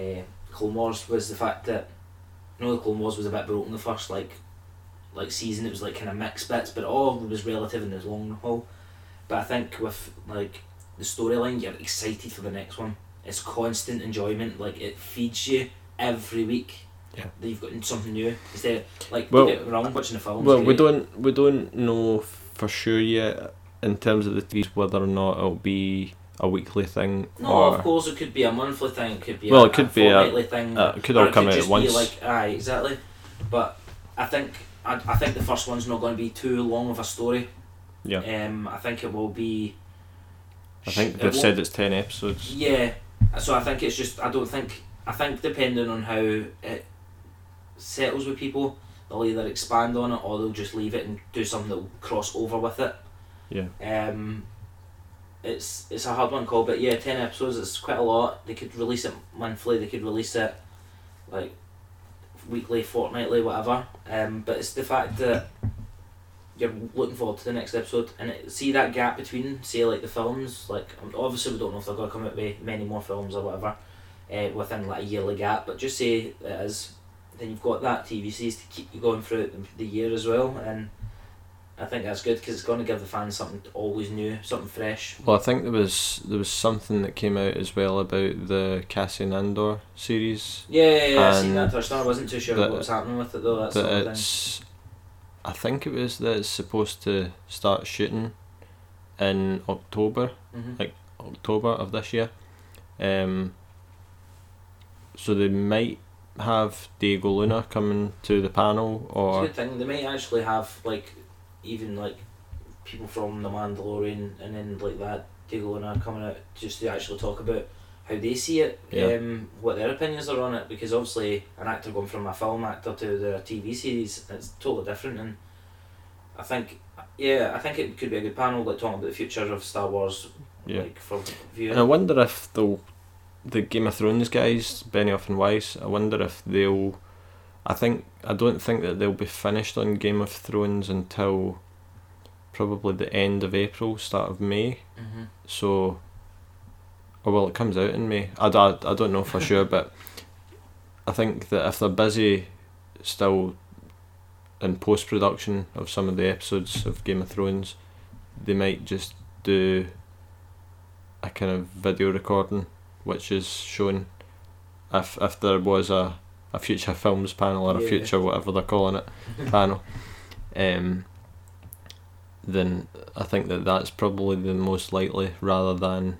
Clone Wars was the fact that, you know, the Clone Wars was a bit broken the first like like season. It was like kind of mixed bits, but it all was relative in the long haul. But I think with like the storyline, you're excited for the next one. It's constant enjoyment. Like it feeds you every week. Yeah. That you've got something new instead of, like, Well- don't get me wrong, watching the films. Well, we great. don't we don't know for sure yet in terms of the T Vs whether or not it'll be a weekly thing No, or of course it could be a monthly thing. It could be Well, a, it could a be a- fortnightly thing. uh, it could or all come out just at once. Be like, aye, exactly. But I think I, I think the first one's not going to be too long of a story. Yeah. Um, I think it will be. I think it they've won't- said it's ten episodes. Yeah, so I think it's just I don't think I think depending on how it settles with people, they'll either expand on it or they'll just leave it and do something that'll cross over with it. Yeah. Um, it's it's a hard one to call, but yeah, ten episodes. It's quite a lot. They could release it monthly. They could release it like weekly, fortnightly, whatever. Um, but it's the fact that you're looking forward to the next episode, and it, see that gap between, say, like the films. Like um, obviously we don't know if they're going to come out with many more films or whatever, uh, within like a yearly gap. But just say it is, then you've got that T V series to keep you going through the, the year as well, and I think that's good because it's going to give the fans something always new, something fresh. Well, I think there was there was something that came out as well about the Cassian Andor series. Yeah, yeah, yeah I seen And that touchdown. I wasn't too sure that- what was happening with it though. That's the That whole thing. it's, I think it was that it's supposed to start shooting in October, Mhm. like October of this year. Um. So they might have Diego Luna coming to the panel, It's or a good thing. They might actually have like even like people from The Mandalorian and then like that Diego Luna coming out just to actually talk about how they see it, Yeah. um, what their opinions are on it, because obviously an actor going from a film actor to the T V series, it's totally different. And I think, yeah, I think it could be a good panel, like talking about the future of Star Wars, Yeah. like for viewing. and I wonder if they'll, the Game of Thrones guys, Benioff and Weiss, I wonder if they'll, I think, I don't think that they'll be finished on Game of Thrones until probably the end of April, start of May. Mhm. So, or well, it comes out in May. I, I, I don't know for sure, but I think that if they're busy still in post-production of some of the episodes of Game of Thrones, they might just do a kind of video recording which is shown if if there was a, a future films panel or a Yeah. future whatever they're calling it panel, um, then I think that that's probably the most likely rather than,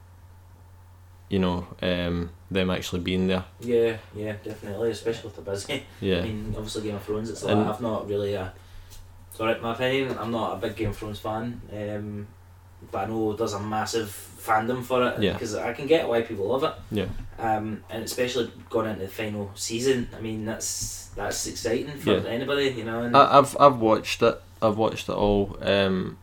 you know, um, them actually being there. Yeah, yeah, definitely, especially if they're busy. I Yeah, mean, obviously Game of Thrones, it's like, And- I've not really a, sorry, my opinion, I'm not a big Game of Thrones fan, um, but I know there's a massive fandom for it, Yeah. because I can get why people love it, yeah, um, and especially going into the final season, I mean, that's that's exciting for Yeah. anybody, you know, and I, I've I've watched it. I've watched it all. Um,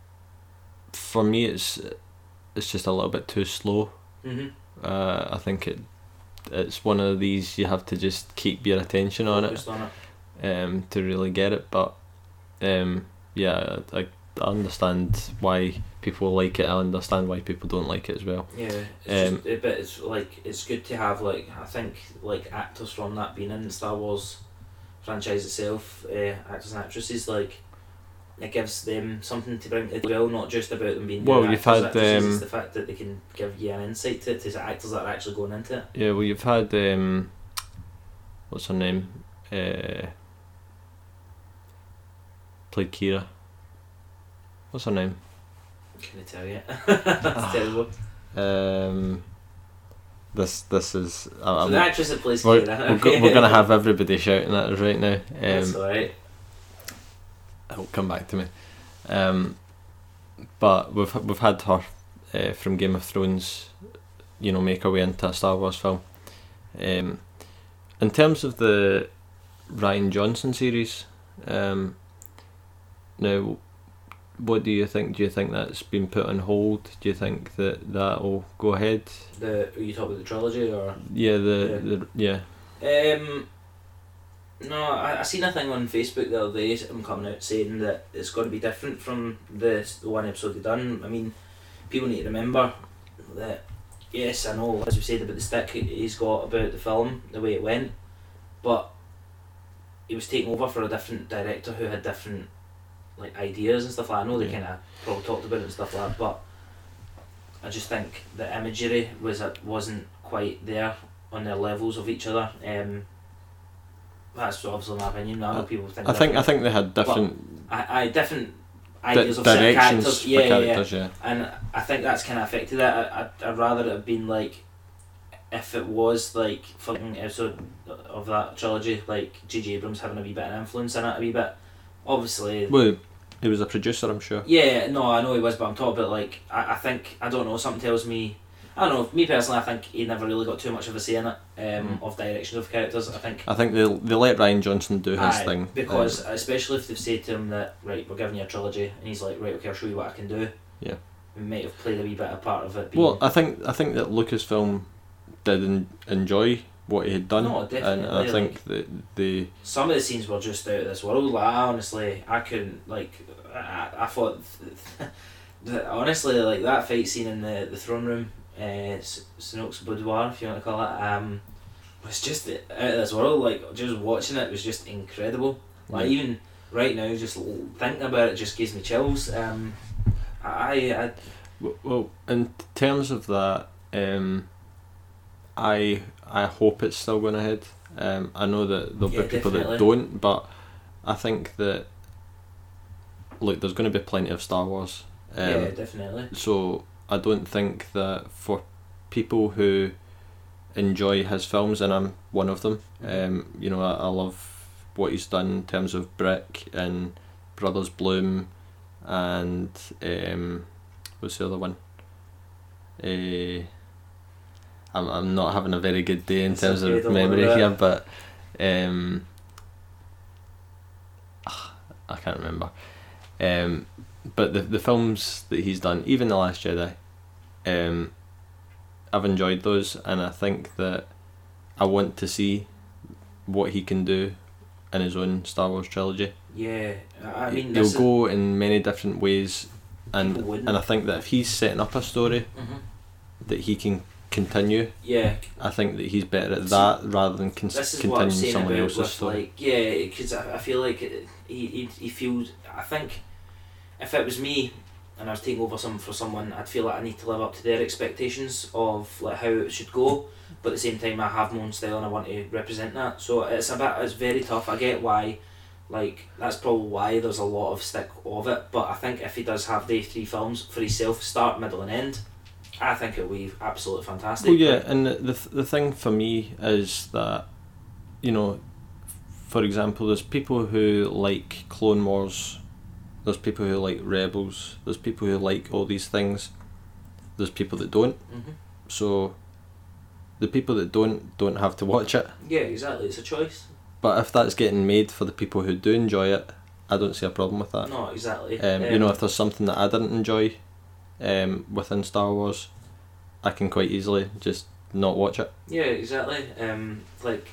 for me, it's it's just a little bit too slow. Mhm. Uh, I think it it's one of these you have to just keep your attention on it, Focused on it. um, to really get it. But um, yeah, I, I understand why people like it. I understand why people don't like it as well. Yeah, it's Um, just, but it's like it's good to have like I think like actors from that being in the Star Wars franchise itself, uh, actors and actresses, like it gives them something to bring to the well, not just about them being Well, good you've actors, had, actresses, um, it's the fact that they can give you an insight to it, to the actors that are actually going into it. Yeah, well, you've had um, what's her name? Uh, played Kira. What's her name? Can I tell you? That's terrible. Um, this this is. I, So the actress that plays we're, Kira. we're, go, we're gonna have everybody shouting at us right now. That's Um, alright. it'll come back to me. Um, but we've we've had her uh, from Game of Thrones, you know, make her way into a Star Wars film. Um, in terms of the Ryan Johnson series, um, now, what do you think? Do you think that's been put on hold? Do you think that that'll go ahead? The are you talking about the trilogy or? Yeah, the the yeah. Um, no, I, I seen a thing on Facebook the other day, I'm coming out saying that it's got to be different from the, the one episode they done. I mean, people need to remember that yes, I know, as we said about the stick he's got about the film, the way it went, but he was taking over for a different director who had different like ideas and stuff like that. I know they Yeah. kind of probably talked about it and stuff like that, but I just think the imagery was wasn't quite there on their levels of each other. Um, that's obviously my opinion. I know people think. I think I different. think they had different I, I different di- ideas of certain directions characters. for Yeah, yeah, yeah. characters. Yeah. And I think that's kind of affected it. I, I, I'd rather it have been like, if it was like fucking episode of that trilogy, like J J Abrams having a wee bit of influence in it, a wee bit. Obviously. Well, he was a producer, I'm sure. Yeah, no, I know he was, but I'm talking about like, I, I think, I don't know, something tells me, I don't know, me personally, I think he never really got too much of a say in it, um, Mm. of direction of characters. I think. I think they they let Ryan Johnson do his Aye, thing because um, especially if they've said to him that, right, we're giving you a trilogy, and he's like, right, okay, I'll show you what I can do. Yeah. We might have played a wee bit of part of it. Being, well, I think I think that Lucasfilm did en- enjoy what he had done, No, and definitely, I think like- that they some of the scenes were just out of this world. Like, I honestly, I couldn't, like, I, I thought, that, honestly, like, that fight scene in the, the throne room, uh, S- Snoke's boudoir, if you want to call it, um, was just out of this world. Like, just watching it was just incredible. Like, Yeah. even right now, just l- thinking about it just gives me chills. Um, I, I, w- well in terms of that, um, I I hope it's still going ahead. Um, I know that there'll Yeah, be people definitely. that don't, but I think that look, there's going to be plenty of Star Wars. Um, yeah, definitely. So I don't think that for people who enjoy his films, and I'm one of them, um, you know, I, I love what he's done in terms of Brick and Brothers Bloom, and um, what's the other one? Uh, I'm I'm not having a very good day in It's terms okay, of don't worry memory about here, it. but um, I can't remember. Um, but the the films that he's done, even The Last Jedi, um, I've enjoyed those, and I think that I want to see what he can do in his own Star Wars trilogy. Yeah, I I mean, He'll this is- go in many different ways, and People wouldn't. and I think that if he's setting up a story Mhm. that he can continue, Yeah, I think that he's better at that rather than con- this is what I'm continuing saying someone about else's with story. like, yeah, because I, I feel like it, he, he he feels. I think if it was me and I was taking over something for someone, I'd feel like I need to live up to their expectations of like how it should go. But at the same time, I have my own style and I want to represent that. So it's a bit, it's very tough. I get why, like that's probably why there's a lot of stick of it. But I think if he does have the three films for himself, start, middle, and end, I think it'll be absolutely fantastic. Well, yeah, and the the th- the thing for me is that, you know, for example, there's people who like Clone Wars, there's people who like Rebels, there's people who like all these things, there's people that don't. hmm So, the people that don't don't have to watch it. Yeah, exactly. It's a choice. But if that's getting made for the people who do enjoy it, I don't see a problem with that. No, exactly. Um, you know, if there's something that I didn't enjoy, um, within Star Wars, I can quite easily just not watch it. Yeah, exactly. Um, like,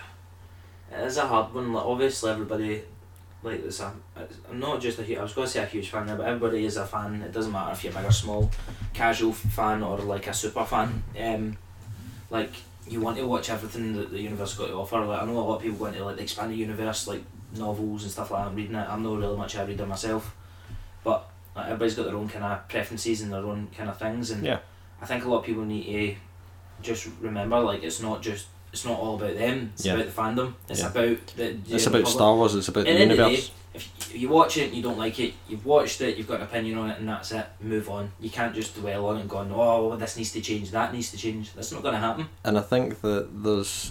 it is a hard one. Like, obviously, everybody, like, it's a, it's, I'm not just a huge, I was going to say a huge fan there, but everybody is a fan. It doesn't matter if you're big or small, casual fan or like a super fan. Um, like, you want to watch everything that the universe got to offer. Like, I know a lot of people go into like the expanded universe, like novels and stuff like that. I'm reading it. I'm not really much a reader myself, but like, everybody's got their own kind of preferences and their own kind of things. And Yeah. I think a lot of people need to just remember, like, it's not just it's not all about them. It's Yeah. about the fandom. It's Yeah. about the. It's general about public. Star Wars. It's about At the the end of the universe. day, if you watch it and you don't like it, you've watched it, you've got an opinion on it, and that's it. Move on. You can't just dwell on it and go, oh, this needs to change, that needs to change. That's not going to happen. And I think that there's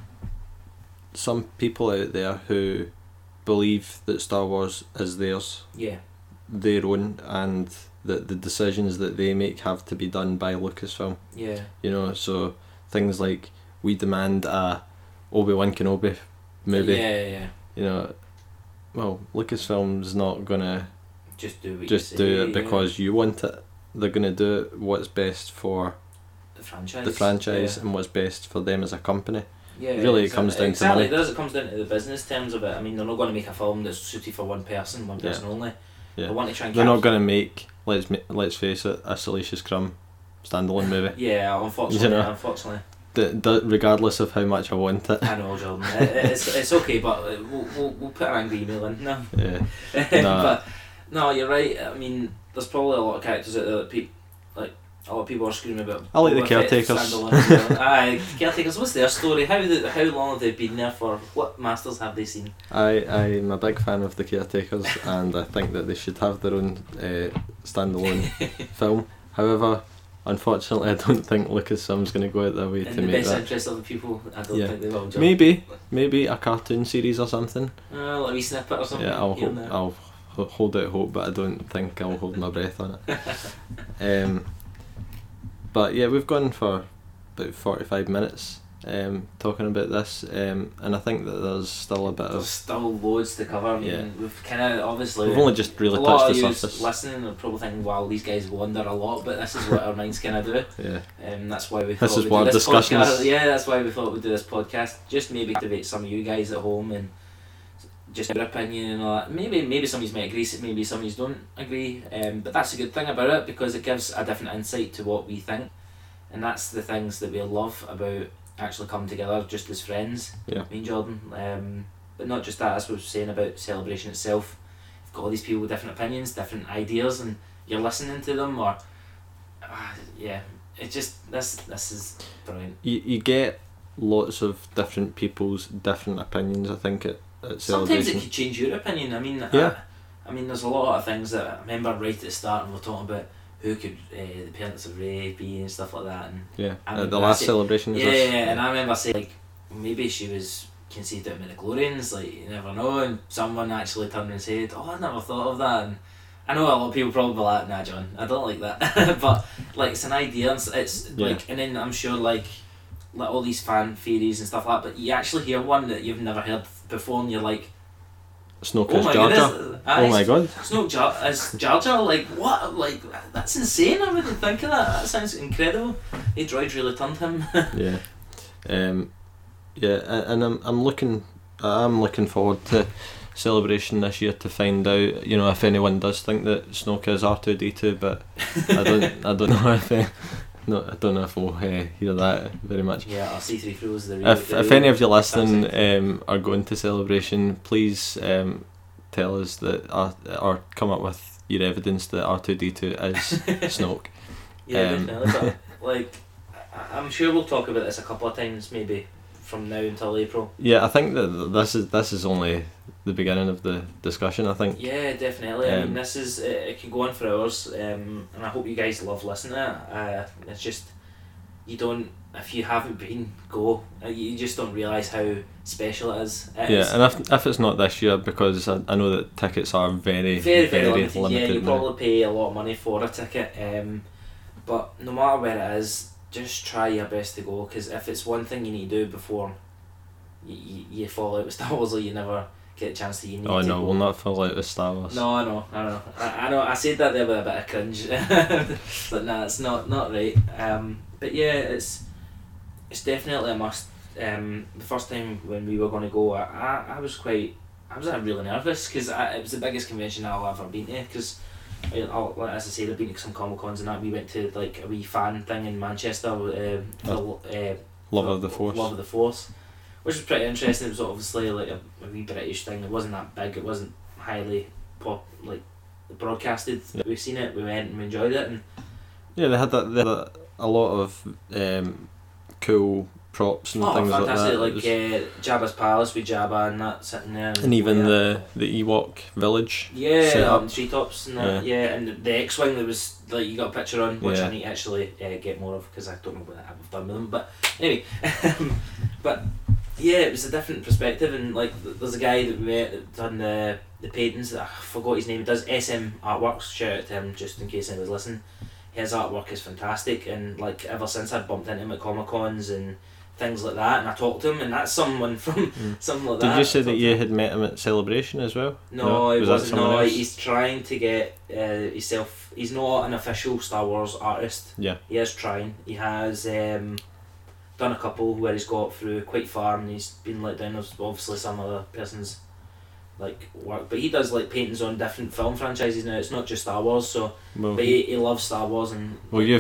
some people out there who believe that Star Wars is theirs, Yeah. their own, and that the decisions that they make have to be done by Lucasfilm. Yeah. You know, so things like we demand a Obi-Wan Kenobi movie. Yeah, yeah, yeah. You know, well, Lucasfilm's not gonna Just do what just you do say, it yeah. because you want it. They're gonna do what's best for the franchise. the franchise Yeah. and what's best for them as a company. Yeah, Really, it exactly. comes down to exactly. money. It does. It comes down to the business terms of it. I mean, they're not going to make a film that's suited for one person, one Yeah. person only. Yeah. They want to try and They're not cap- gonna make let's ma- let's face it, a Salacious Crumb standalone movie. Yeah, unfortunately, You know. unfortunately. D- d- regardless of how much I want it. I know, Jordan. It, it's it's okay, but we'll we'll, we'll put an angry email in. No. Yeah. Nah. But no, you're right. I mean, there's probably a lot of characters out there that people like. A lot of people are screaming about. I like the Boba Fett Caretakers. standalone as well. Aye, Caretakers. What's their story? How the, how long have they been there for? What masters have they seen? I I'm a big fan of the Caretakers, and I think that they should have their own uh, standalone film. However, unfortunately, I don't think Lucasfilm's going to go out their way In to the make best that. interest of the people, I don't Yeah. think they will. John. Maybe, maybe a cartoon series or something. Uh, like a wee snippet or something. Yeah, I'll here hope, and there. I'll ho- hold out hope, but I don't think I'll hold my breath on it. Um, but yeah, we've gone for about forty-five minutes um, talking about this, um, and I think that there's still a bit There's of. still loads to cover. I mean, Yeah. we've kind of obviously. We've only just really a lot touched of the yous surface. listening are probably thinking, "Wow, these guys wonder a lot," but this is what our minds kind of do. Yeah, Um, that's why we This thought is we'd what do this discussions- podcast. Yeah, that's why we thought we'd do this podcast. Just maybe activate some of you guys at home and just your opinion and all that. Maybe maybe some of you might agree, maybe some of you don't agree. Um, but that's a good thing about it because it gives a different insight to what we think, and that's the things that we love about actually coming together just as friends. Yeah. Me and Jordan. Um, but not just that. As we were saying about Celebration itself, you've got all these people with different opinions, different ideas, and you're listening to them. Or uh, yeah, it just this this is brilliant. you you get lots of different people's different opinions. I think at, at Sometimes Celebration. it could change your opinion. I mean, Yeah. I, I mean, there's a lot of things that I remember right at the start, and we're talking about who could uh, the parents of Ray be and stuff like that. And Yeah, I at mean, the when I last say- Celebration. was yeah, this? yeah, and I remember saying like maybe she was conceived out of midichlorians, like you never know. And someone actually turned and said, "Oh, I never thought of that." And I know a lot of people probably be like, "Nah, John, I don't like that," but like it's an idea. And it's, it's Yeah. like, and then I'm sure like. Like all these fan theories and stuff like that, but you actually hear one that you've never heard before, and you're like, Snoke "Oh as my Jar Jar. goodness, Oh my god. Snoke Jar as Jar Jar, like what? Like that's insane. I wouldn't think of that. That sounds incredible. The droids really turned him." Yeah, um, yeah, a- and I'm I'm looking I'm looking forward to Celebration this year to find out, you know, if anyone does think that Snoke is R two D two, but I don't I don't know if uh, no I don't know if we'll uh, hear that very much. Yeah, our C three P O is the real. If the if real any of you listening fantastic. um, are going to Celebration, please um, tell us that uh, or come up with your evidence that R two D two is Snoke. Yeah, um, definitely. But like, I- I'm sure we'll talk about this a couple of times, maybe from now until April. Yeah, I think that this is this is only the beginning of the discussion. I think. Yeah, definitely. I mean, Um, this is it, it can go on for hours, um, and I hope you guys love listening to it. Uh, it's just you don't if you haven't been, go. Uh, You just don't realise how special it is. It Yeah, is and if if it's not this year, because I, I know that tickets are very very very limited. limited Yeah, you now. probably pay a lot of money for a ticket. Um, but no matter where it is, just try your best to go. Because if it's one thing you need to do before you, you, you fall out with Star Wars, or you never get a chance to, you need Oh to no, go. we'll not fall out with Star Wars. No, I know, I know. I, I know. I said that there with a bit of cringe, but nah, it's not not right. Um, but yeah, it's it's definitely a must. Um, the first time when we were going to go, I, I, I was quite, I was uh, really nervous because it was the biggest convention I'll ever been to. Because, as I said, I've been to some Comic Cons and that. We went to like a wee fan thing in Manchester. Uh, for, uh, Love for of the Force. Love of the Force, which was pretty interesting. It was obviously like a, a wee British thing. It wasn't that big. It wasn't highly pop like broadcasted. Yeah. We've seen it. We went and we enjoyed it. And Yeah, they had that. They had a, a lot of um, cool props and oh, things like fantastic! that. Like, It was- uh, Jabba's palace with Jabba and that sitting there. and even yeah. the the Ewok village. Yeah, set um, up. treetops and that, yeah. and the, the X-wing that was like you got a picture on, which Yeah. I need to actually uh, get more of because I don't know what I've done with them. But anyway, but yeah, it was a different perspective, and like th- there's a guy that we met that done the the paintings. I forgot his name. He does S M Artworks. Shout out to him just in case anyone's listening. His artwork is fantastic, and like ever since I bumped into him at Comic Cons and things like that, and I talked to him, and that's someone from something like Did that. you say I that talked you to him. had met him at Celebration as well? No, he was that wasn't. someone No, else? he's trying to get uh, himself. He's not an official Star Wars artist. Yeah. He is trying. He has um, done a couple where he's got through quite far, and he's been let down. There's obviously some other person's like work, but he does like paintings on different film franchises now. It's not just Star Wars. So, Well, but he, he loves Star Wars, and well, you've you've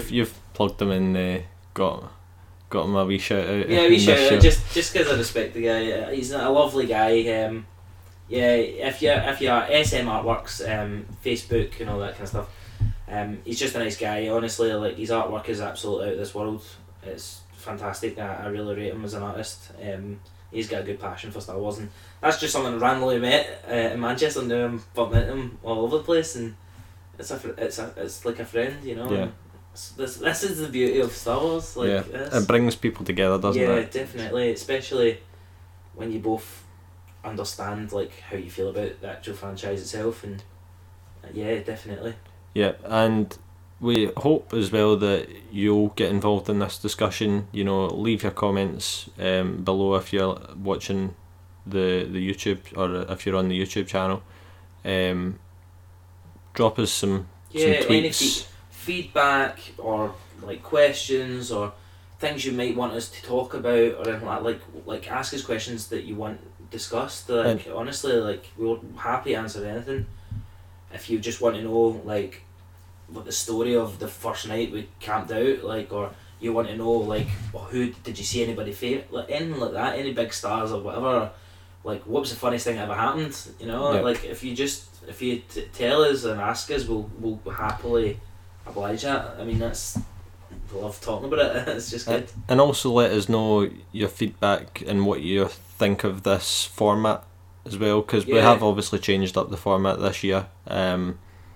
plugged him and uh, got got him a wee shout out. Yeah, in we this should show. just just because I respect the guy. He's a lovely guy. Um, yeah, if you if you're S M Artworks, um, Facebook and all that kind of stuff. Um, he's just a nice guy. Honestly, like his artwork is absolutely out of this world. It's fantastic. I, I really rate him as an artist. Um, he's got a good passion for Star Wars, and that's just someone I randomly met uh, in Manchester. And now I'm bumping into him all over the place, and it's a fr- it's a it's like a friend, you know. Yeah. And this this is the beauty of Star Wars. Like, yeah, it's, it brings people together, doesn't yeah, it? definitely, especially when you both understand like how you feel about the actual franchise itself, and uh, yeah, definitely. Yeah, and we hope as well that you'll get involved in this discussion. You know, leave your comments um, below if you're watching the the YouTube, or if you're on the YouTube channel. Um, drop us some Yeah, some any tweets. fe- feedback or like questions or things you might want us to talk about, or anything like like like ask us questions that you want discussed. Like honestly, like we're happy to answer anything. If you just want to know like what the story of the first night we camped out, like, or you want to know like well, who did you see anybody favorite, like anything like that, any big stars or whatever. Like, what was the funniest thing that ever happened? You know, Yep. like if you just if you t- tell us and ask us, we'll we'll happily oblige that. I mean, that's we love talking about it. It's just good. And also let us know your feedback and what you think of this format as well, because we Yeah. have obviously changed up the format this year. Um,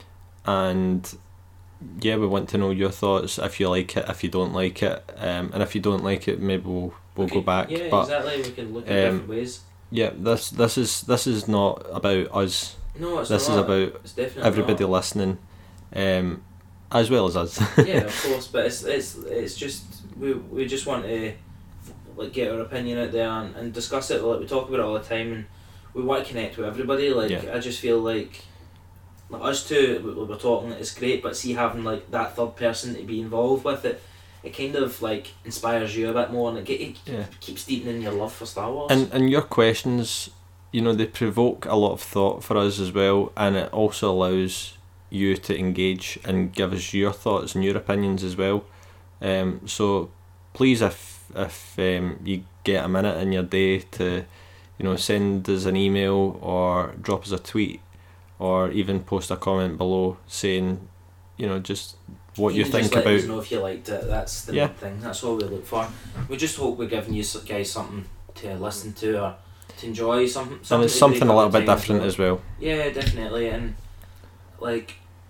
and yeah, we want to know your thoughts, if you like it, if you don't like it, um, and if you don't like it, maybe we'll we'll Okay, go back. Yeah, but exactly. We can look at um, different ways. yeah, this this is this is not about us. No, it's This not. is about it's definitely everybody not. listening, um, as well as us. Yeah, of course, but it's it's it's just we we just want to like get our opinion out there and, and discuss it. Like we talk about it all the time, and we want to connect with everybody. Like Yeah. I just feel like, like us two, we, we're talking. It's great, but see having like that third person to be involved with it, it kind of like inspires you a bit more, and it, get, it Yeah. keeps deepening your love for Star Wars. And and your questions, you know, they provoke a lot of thought for us as well, and it also allows you to engage and give us your thoughts and your opinions as well. Um, so please, if if um, you get a minute in your day to, you know, send us an email or drop us a tweet, or even post a comment below saying, you know, just what you Even think just let about. us know if you liked it. That's the Yeah. main thing. That's all we look for. We just hope we're giving you s- guys something to listen to or to enjoy. Something. And it's to something break a up little the bit time different as well. Yeah, definitely, and like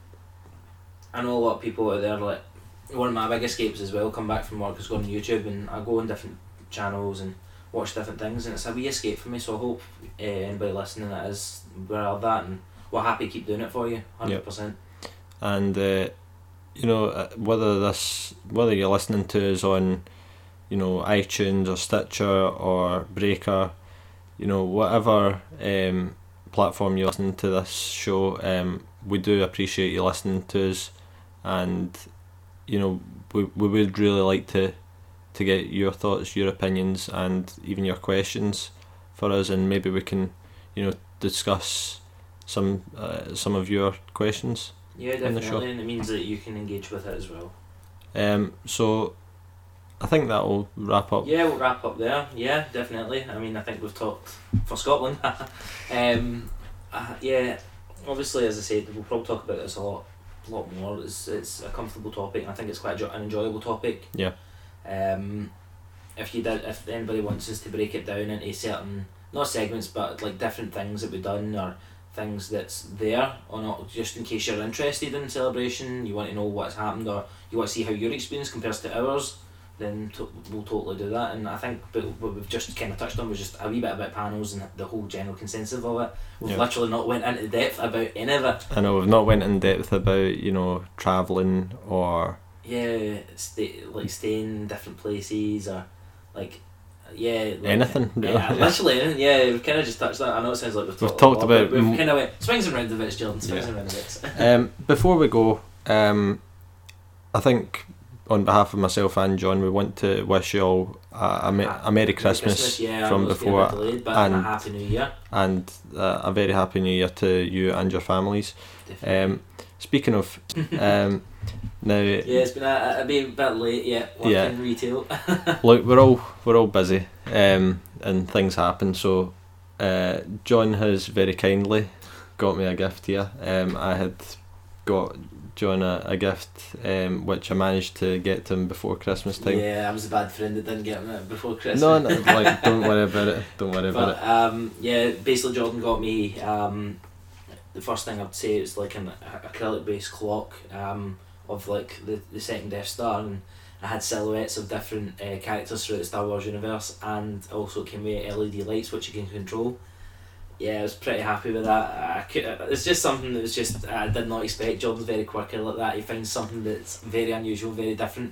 I know a lot of people out there. Like one of my big escapes as well. Come back from work is going on YouTube, and I go on different channels and watch different things, and it's a wee escape for me. So I hope uh, anybody listening that is aware of that, and we're happy to keep doing it for you, hundred percent. And uh, you know, uh, whether this whether you're listening to us on, you know, iTunes or Stitcher or Breaker, you know, whatever um, platform you're listening to this show, um, we do appreciate you listening to us, and you know, we we would really like to to get your thoughts, your opinions, and even your questions for us, and maybe we can, you know, discuss some uh, some of your questions. Yeah, on the show. definitely, and it means that you can engage with it as well. Um, so I think that will wrap up. Yeah, we'll wrap up there. Yeah, definitely. I mean, I think we've talked for Scotland. um, uh, yeah, obviously, as I said, we'll probably talk about this a lot, lot more. It's it's a comfortable topic, and I think it's quite jo- an enjoyable topic. Yeah. Um, if you did, if anybody wants us to break it down into certain, not segments, but like different things that we've done or things that's there, or not, just in case you're interested in Celebration, you want to know what's happened, or you want to see how your experience compares to ours, then to- we'll totally do that. And I think but what we've just kind of touched on was just a wee bit about panels and the whole general consensus of it. We've Yeah. literally not went into depth about any of it. I know we've not went in depth about, you know, travelling or Yeah, stay, like staying in different places or like yeah, like, anything. Yeah, really. literally. Yeah, we've kind of just touched that. I know it sounds like we've, We've talked, talked a lot, about but we've m- kind of went swings and roundabouts, Jordan. Swings Yeah. and roundabouts. Um, before we go, um, I think on behalf of myself and John, we want to wish you all a, a, me- a Merry Christmas yeah, from I know it's been a before, bit delayed, but and- a happy New Year. and uh, a very happy New Year to you and your families. Definitely. Um, speaking of, um, Now, Yeah, it's been a, a bit, bit late yet, working Yeah. in retail. look, we're all we're all busy, um, and things happen. So, uh, John has very kindly got me a gift here. Um, I had got John a, a gift, um, which I managed to get to him before Christmas time. Yeah, I was a bad friend that didn't get him it before Christmas. No, no, like don't worry about it. Don't worry about But it. um, yeah, basically Jordan got me. Um, the first thing I'd say is like an acrylic based clock um, of like the, the second Death Star, and I had silhouettes of different uh, characters throughout the Star Wars universe, and also it came with L E D lights which you can control. Yeah, I was pretty happy with that. I could, it's just something that was just I did not expect. Jordan's very quirky like that. He finds something that's very unusual, very different.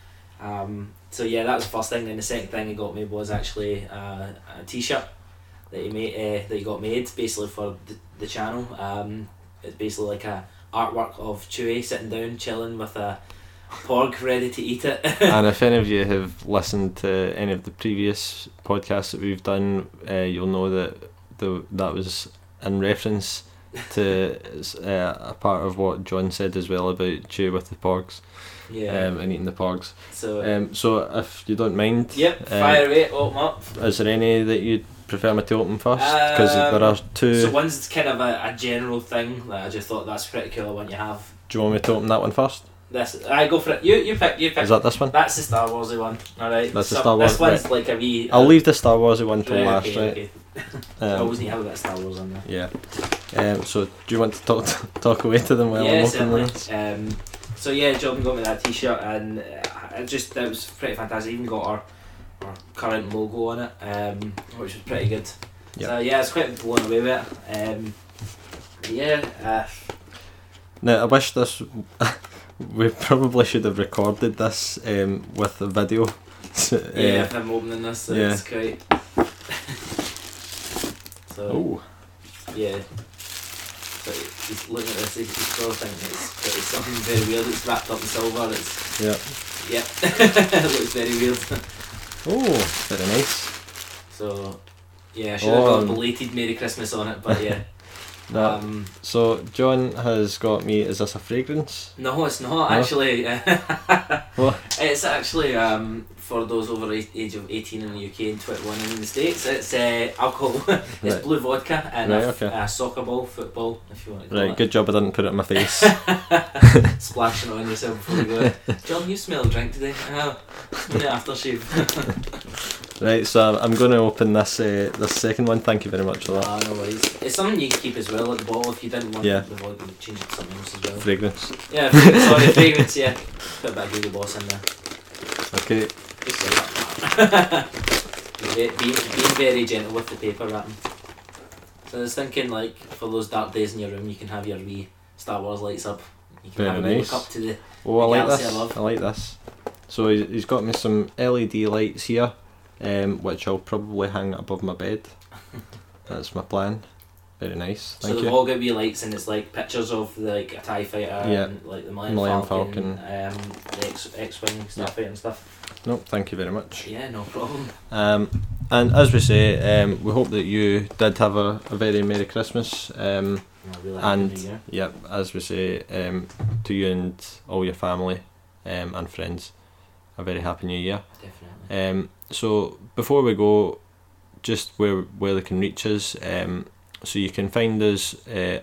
Um, so yeah, that was the first thing. Then the second thing he got me was actually uh, a T-shirt that he made uh, that he got made basically for the, the channel. Um, it's basically like a artwork of Chewie sitting down, chilling with a porg ready to eat it. And if any of you have listened to any of the previous podcasts that we've done, uh, you'll know that the that was in reference to uh, a part of what John said as well about Chew with the porgs, Yeah. um, and eating the porgs. So. Um, so if you don't mind, Yep. uh, Fire away. Open up. is there any that you'd prefer me to open first? Because Um, there are two. So one's kind of a, a general thing that I just thought that's pretty cool. I want you to have Do you want me to open that one first? this. I go for it. You you pick. You pick. Is that this one? That's the Star Warsy one. All right. That's the So Star This Wars- one's like a wee. I'll uh, leave the Star Warsy one till right, last, okay, right? okay. I Um, always need to have a bit of Star Wars on there. yeah. Um, so do you want to talk talk away to them while yeah, I'm certainly. opening this? Um, so yeah, Jordan got me that T-shirt, and uh, it just that was pretty fantastic. Even got our, our current logo on it, um, which was pretty good. Yep. So yeah, I was quite blown away with it. Um, yeah. Uh, Now I wish this. We probably should have recorded this um, with the video. So, uh, yeah, if I'm opening this, so yeah. it's great. So Oh. yeah. So he's looking at this, he's probably thinking it's, it's something very weird. It's wrapped up in silver. It's Yeah. yeah. It looks very weird. Oh, very nice. So yeah, I should have Oh, got um, belated Merry Christmas on it, but yeah. That- um, So John has got me. Is this a fragrance? no, it's not No? actually. What? It's actually um, for those over the age of eighteen in the U K and twenty-one in the States. It's uh, alcohol. It's Right. blue vodka and Right, a, okay. a soccer ball, football, if you want to call Right. it. Good job. I didn't put it in my face. Splashing it on yourself before you go. John, you smell a drink today. Oh, yeah, aftershave. Right. So I'm going to open this uh, this second one. Thank you very much for that. Ah, no worries. It's something you can keep as well at the bottle if you didn't want Yeah. the vodka. Change it to something else as well. Fragrance. Yeah, fragrance, sorry, fragrance, yeah. Put a bit of Google Boss in there. Okay. Just like that. being, being very gentle with the paper wrapping. So I was thinking, like, for those dark days in your room, you can have your wee Star Wars lights up. You can Very have a wee nice. look up to the. Oh, I The like galaxy this. I love. I like this. So he's, he's got me some L E D lights here, um, which I'll probably hang above my bed. That's my plan. Very nice. So Thank they've you. all got wee lights, and it's like pictures of like a TIE fighter, Yeah. and like the Millennium, Millennium Falcon, Falcon. um, the X X-wing starfighter and stuff. No, thank you very much. Yeah, no problem. Um, and as we say, um, we hope that you did have a, a very Merry Christmas. Um, No, really happy and New Year. yep, as we say, um, to you and all your family um, and friends, a very happy New Year. Definitely. Um, so before we go, just where where they can reach us. Um, so you can find us uh,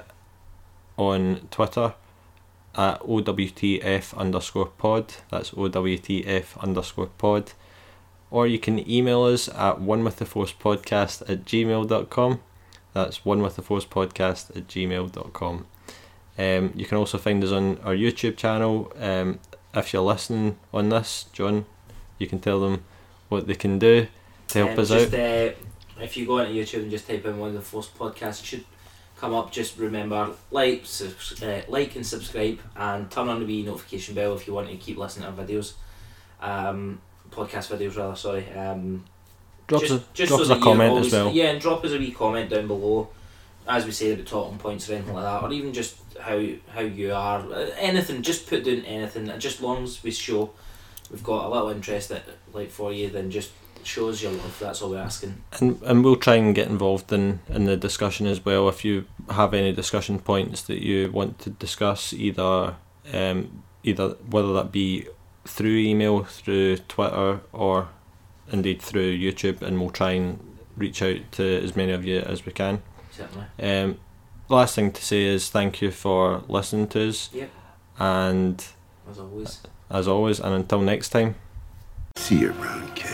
on Twitter at O W T F underscore pod. That's O W T F underscore pod. Or you can email us at one with the force podcast at gmail dot com. That's one with the force podcast at gmail dot com. Um, you can also find us on our YouTube channel. Um, if you're listening on this, John, you can tell them what they can do to help Um, us just, out. Uh, if you go into YouTube and just type in one of the first podcasts, it should come up. Just remember, like, subs- uh, like and subscribe, and turn on the wee notification bell if you want to keep listening to our videos, um, podcast videos rather. Sorry. Um, Drop just, us a, just drop so us that a you're comment always, as well. Yeah, and drop us a wee comment down below, as we say, about talking points or anything like that, or even just how how you are. Uh, anything, just put down anything. Just long as we show we've got a little interest that, like, for you, then just shows your love. That's all we're asking. And and we'll try and get involved in, in the discussion as well. If you have any discussion points that you want to discuss, either um, either whether that be through email, through Twitter, or indeed through YouTube, and we'll try and reach out to as many of you as we can. Certainly. Um, last thing to say is thank you for listening to us. Yep. And as always, as always, and until next time. See you around, kid.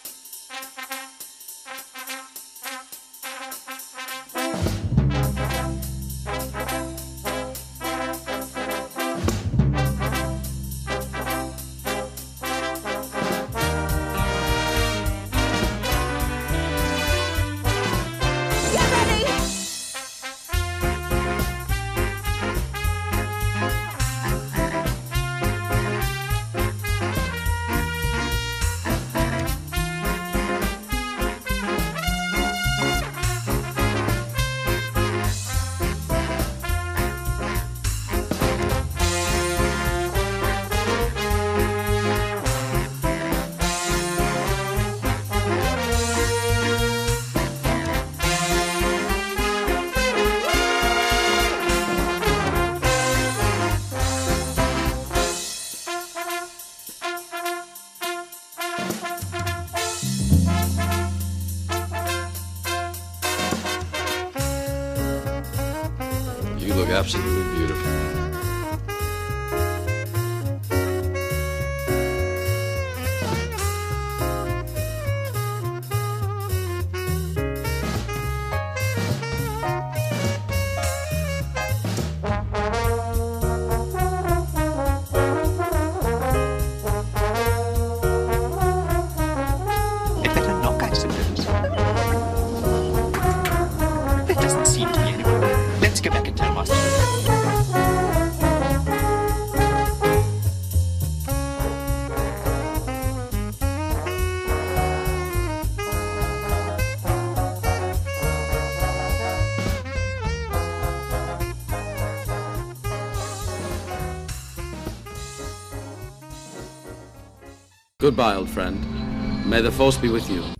You look absolutely beautiful. It better knock, I suppose. There doesn't seem to be anyone. Let's go back and tell Master. Goodbye, old friend. May the Force be with you.